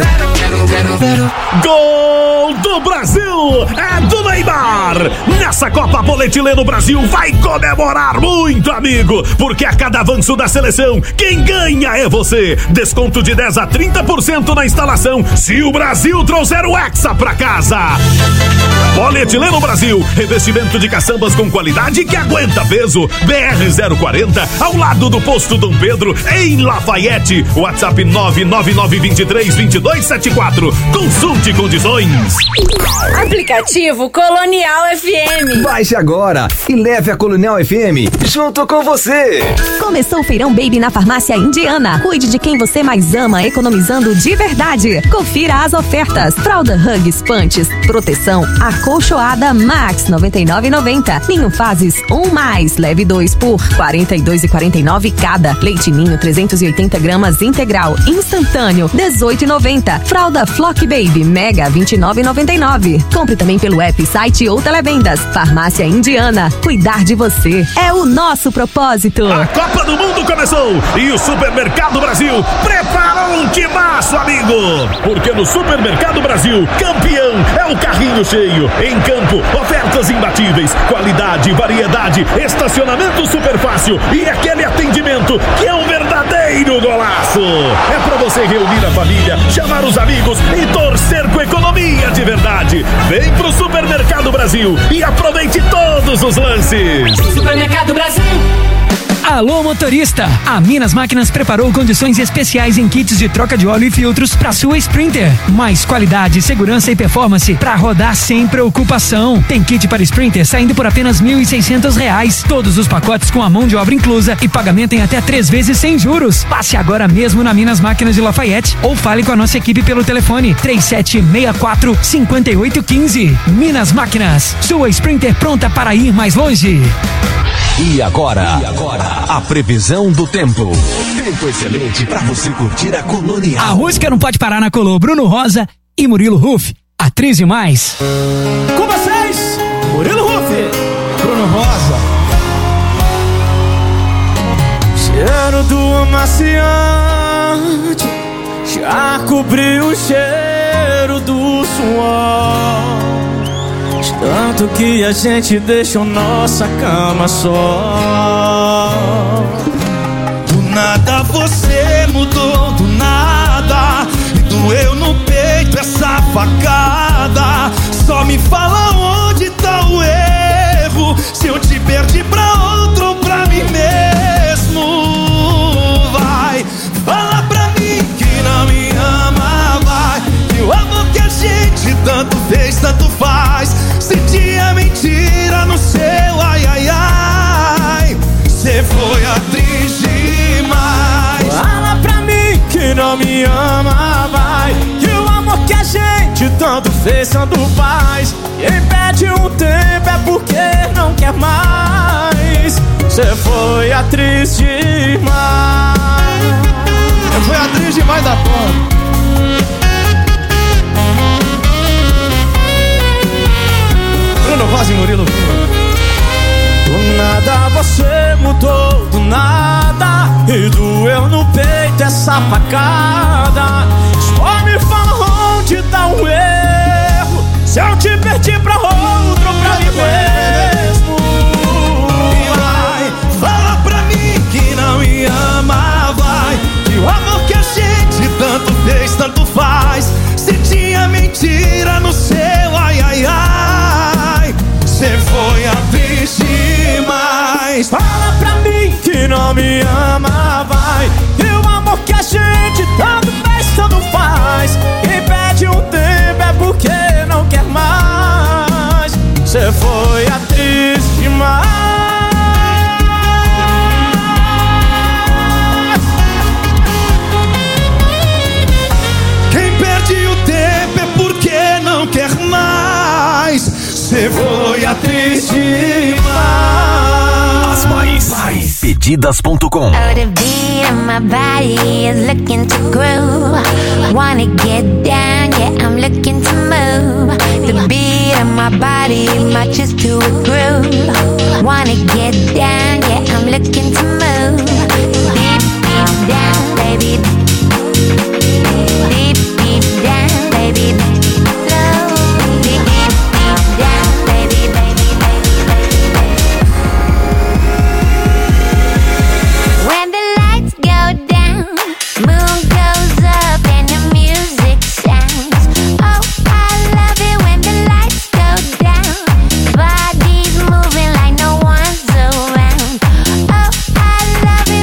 Gol do Brasil! É do Neymar! Nessa Copa Polietileno Brasil vai comemorar muito, amigo! Porque a cada avanço da seleção, quem ganha é você! Desconto de dez a trinta por cento na instalação se o Brasil trouxer o Hexa pra casa! Polietileno Brasil, revestimento de caçambas com qualidade que aguenta peso. B R zero quarenta, ao lado do posto Dom Pedro, em Lafayette. WhatsApp nove nove nove dois três dois dois sete quatro. Consulte condições. Aplicativo Colonial F M. Baixe agora e leve a Colonial F M junto com você. Começou o Feirão Baby na Farmácia Indiana. Cuide de quem você mais ama, economizando de verdade. Confira as ofertas. Fralda Hugs Punches, proteção acolchoada Max noventa e nove reais e noventa centavos. Ninho Fases um mais, leve dois por quarenta e dois reais e quarenta e nove centavos cada. Leite Ninho trezentos e oitenta gramas integral instantâneo Titânio, dezoito e noventa. Fralda Flock Baby Mega, vinte e nove e noventa e nove. Compre também pelo app, site ou televendas. Farmácia Indiana. Cuidar de você é o nosso propósito. A Copa do Mundo começou e o Supermercado Brasil preparou um timaço, amigo. Porque no Supermercado Brasil, campeão é o carrinho cheio. Em campo, ofertas imbatíveis, qualidade, variedade, estacionamento super fácil e aquele atendimento que é um verdadeiro golaço. É pra você reunir a família, chamar os amigos e torcer com economia de verdade. Vem pro Supermercado Brasil e aproveite todos os lances. Supermercado Brasil. Alô, motorista! A Minas Máquinas preparou condições especiais em kits de troca de óleo e filtros para sua Sprinter. Mais qualidade, segurança e performance para rodar sem preocupação. Tem kit para Sprinter saindo por apenas mil e seiscentos reais. Todos os pacotes com a mão de obra inclusa e pagamento em até três vezes sem juros. Passe agora mesmo na Minas Máquinas de Lafayette ou fale com a nossa equipe pelo telefone três sete seis quatro, cinco oito um cinco. Minas Máquinas, sua Sprinter pronta para ir mais longe. E agora, e agora, a previsão do tempo. Tempo excelente para você curtir a Colonial. A música não pode parar na Colô. Bruno Rosa e Murilo Huff, atriz demais. Com vocês, Murilo Huff, Bruno Rosa. Cheiro do amaciante já cobriu o cheiro do suor. Tanto que a gente deixou nossa cama só. Do nada você mudou, do nada. E doeu no peito essa facada. Só me fala onde tá o erro. Se eu te perdi pra outro ou pra mim mesmo. Vai, fala pra mim que não me ama, vai. Que o amor que a gente tanto fez, tanto faz. Senti a mentira no seu ai, ai, ai. Cê foi atriz demais. Fala pra mim que não me ama, vai. Que o amor que a gente tanto fez, tanto faz. Quem pede um tempo é porque não quer mais. Cê foi atriz demais. Eu fui atriz demais da porra. Bruno Rosa e Murilo. Do nada você mudou, do nada. E doeu no peito essa facada. Só me fala onde tá o erro. Se eu te perdi pra outro ou pra mim mesmo. E vai, fala pra mim que não me ama, vai. Que o amor que a gente tanto fez, tanto faz. Se tinha mentira no seu ai, ai, ai. Cê foi atriz demais. Fala pra mim que não me ama, vai. E o amor que a gente tanto fez, tanto faz. Quem pede um tempo é porque não quer mais. Cê foi atriz demais. Quem perde o tempo é porque não quer mais. Cê foi atriz demais. As mais, mais pedidas ponto com. Oh, the beat of my body is looking to groove. Wanna get down, yeah, I'm looking to move. The beat of my body matches to a groove. Wanna get down, yeah, I'm looking to move. Deep, deep down, baby. Deep, deep down, baby. Slow, deep, deep down, baby, baby, baby, baby, baby. When the lights go down, moon goes up and the music sounds. Oh, I love it when the lights go down. Bodies moving like no one's around. Oh, I love it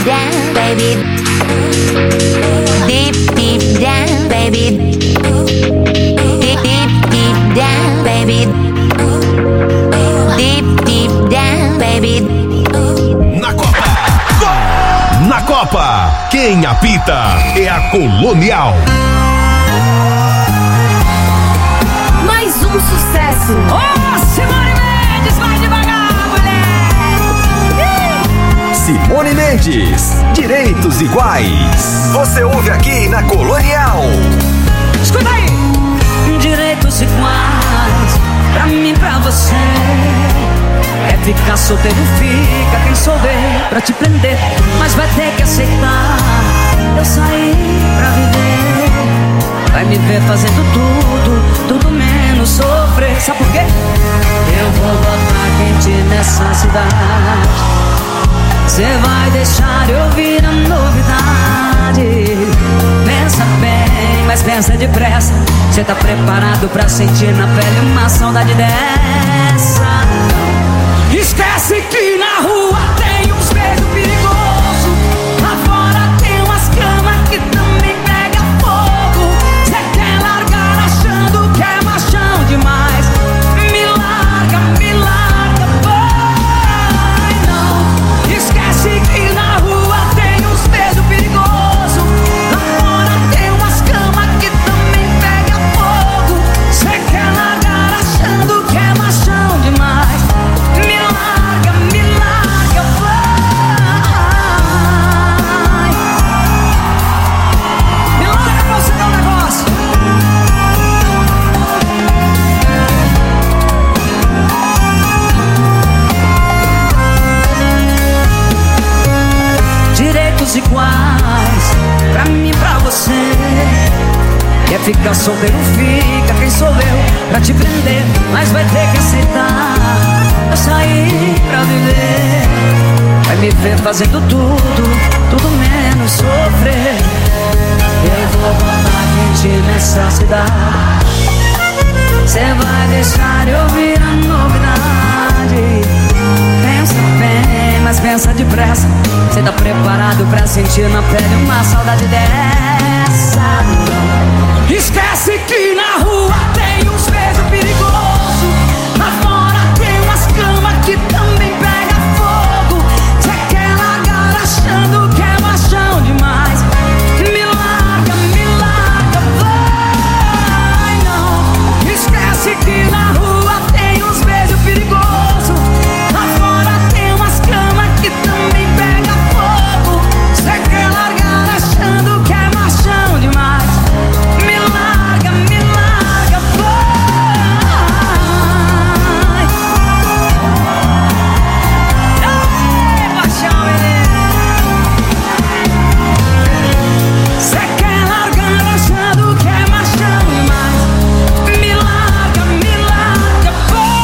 down, baby. Deep, deep down, baby. Deep, deep, deep down, baby. Deep, deep down, baby. Na Copa! Gol! Na Copa, quem apita é a Colonial. Mais um sucesso. Oh, Simone Mendes, vai devagar, mulher. Simone Mendes, direitos iguais. Você ouve aqui na Colonial. Escuta aí. Direitos iguais, pra mim, pra você. É ficar solteiro, fica quem souber pra te prender. Mas vai ter que aceitar, eu saí pra viver. Vai me ver fazendo tudo, tudo menos sofrer. Sabe por quê? Eu vou botar quente nessa cidade. Cê vai deixar eu ouvir a novidade. Pensa bem, mas pensa depressa. Cê tá preparado pra sentir na pele uma saudade dessa? Esquece que na rua tem uns beijos perigosos. Lá fora tem umas camas que também pega fogo. Cê quer largar achando que é machão demais. Me larga, me larga, vai não. Esquece que na rua tem uns beijos perigosos. Lá fora tem umas camas que também pega fogo. Cê quer largar achando que é machão demais. Me larga, me larga, vai. Me larga pra você dar um negócio. Direitos iguais, pra mim, pra você. Quer ficar solteiro, fica quem sou eu pra te prender. Mas vai ter que aceitar, eu saí pra viver. Vai me ver fazendo tudo, tudo menos sofrer. Eu vou botar quente nessa cidade. Cê vai deixar eu ouvir a novidade. Pensa bem, mas pensa depressa. Cê tá preparado pra sentir na pele uma saudade dessa? Esquece que na rua tem uns beijos perigosos. Lá fora tem umas camas que também pega fogo. Cê quer largar achando que é machão demais. Me larga, me larga, vai não. Esquece que na rua tem uns beijos perigosos. Lá fora tem umas camas que também pega fogo. Cê quer largar achando que é machão demais. Me larga, me larga, vai. Ei, paixão, menino. Cê quer largar achando que é machão demais. Me larga, me larga,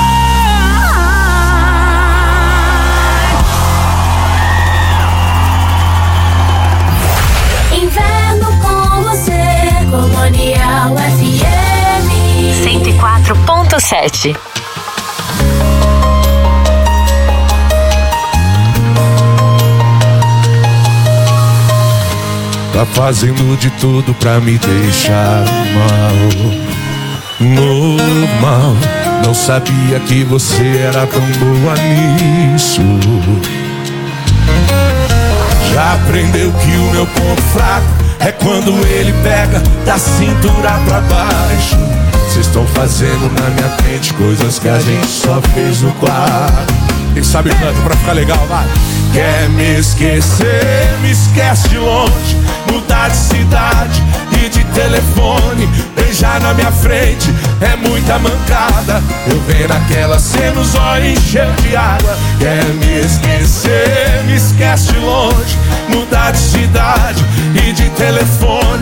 vai. Inverno com você, Colonial F M cento e quatro ponto sete. Tá fazendo de tudo pra me deixar mal. Normal, não sabia que você era tão boa nisso. Já aprendeu que o meu ponto fraco é quando ele pega da cintura pra baixo. Vocês estão fazendo na minha mente coisas que a gente só fez no quarto. Quem sabe canta pra ficar legal, vai. Quer me esquecer, me esquece de longe. Mudar de cidade e de telefone. Beijar na minha frente é muita mancada. Eu venho naquela cena, os olhos encheu de água. Quer me esquecer, me esquece de longe. Mudar de cidade e de telefone.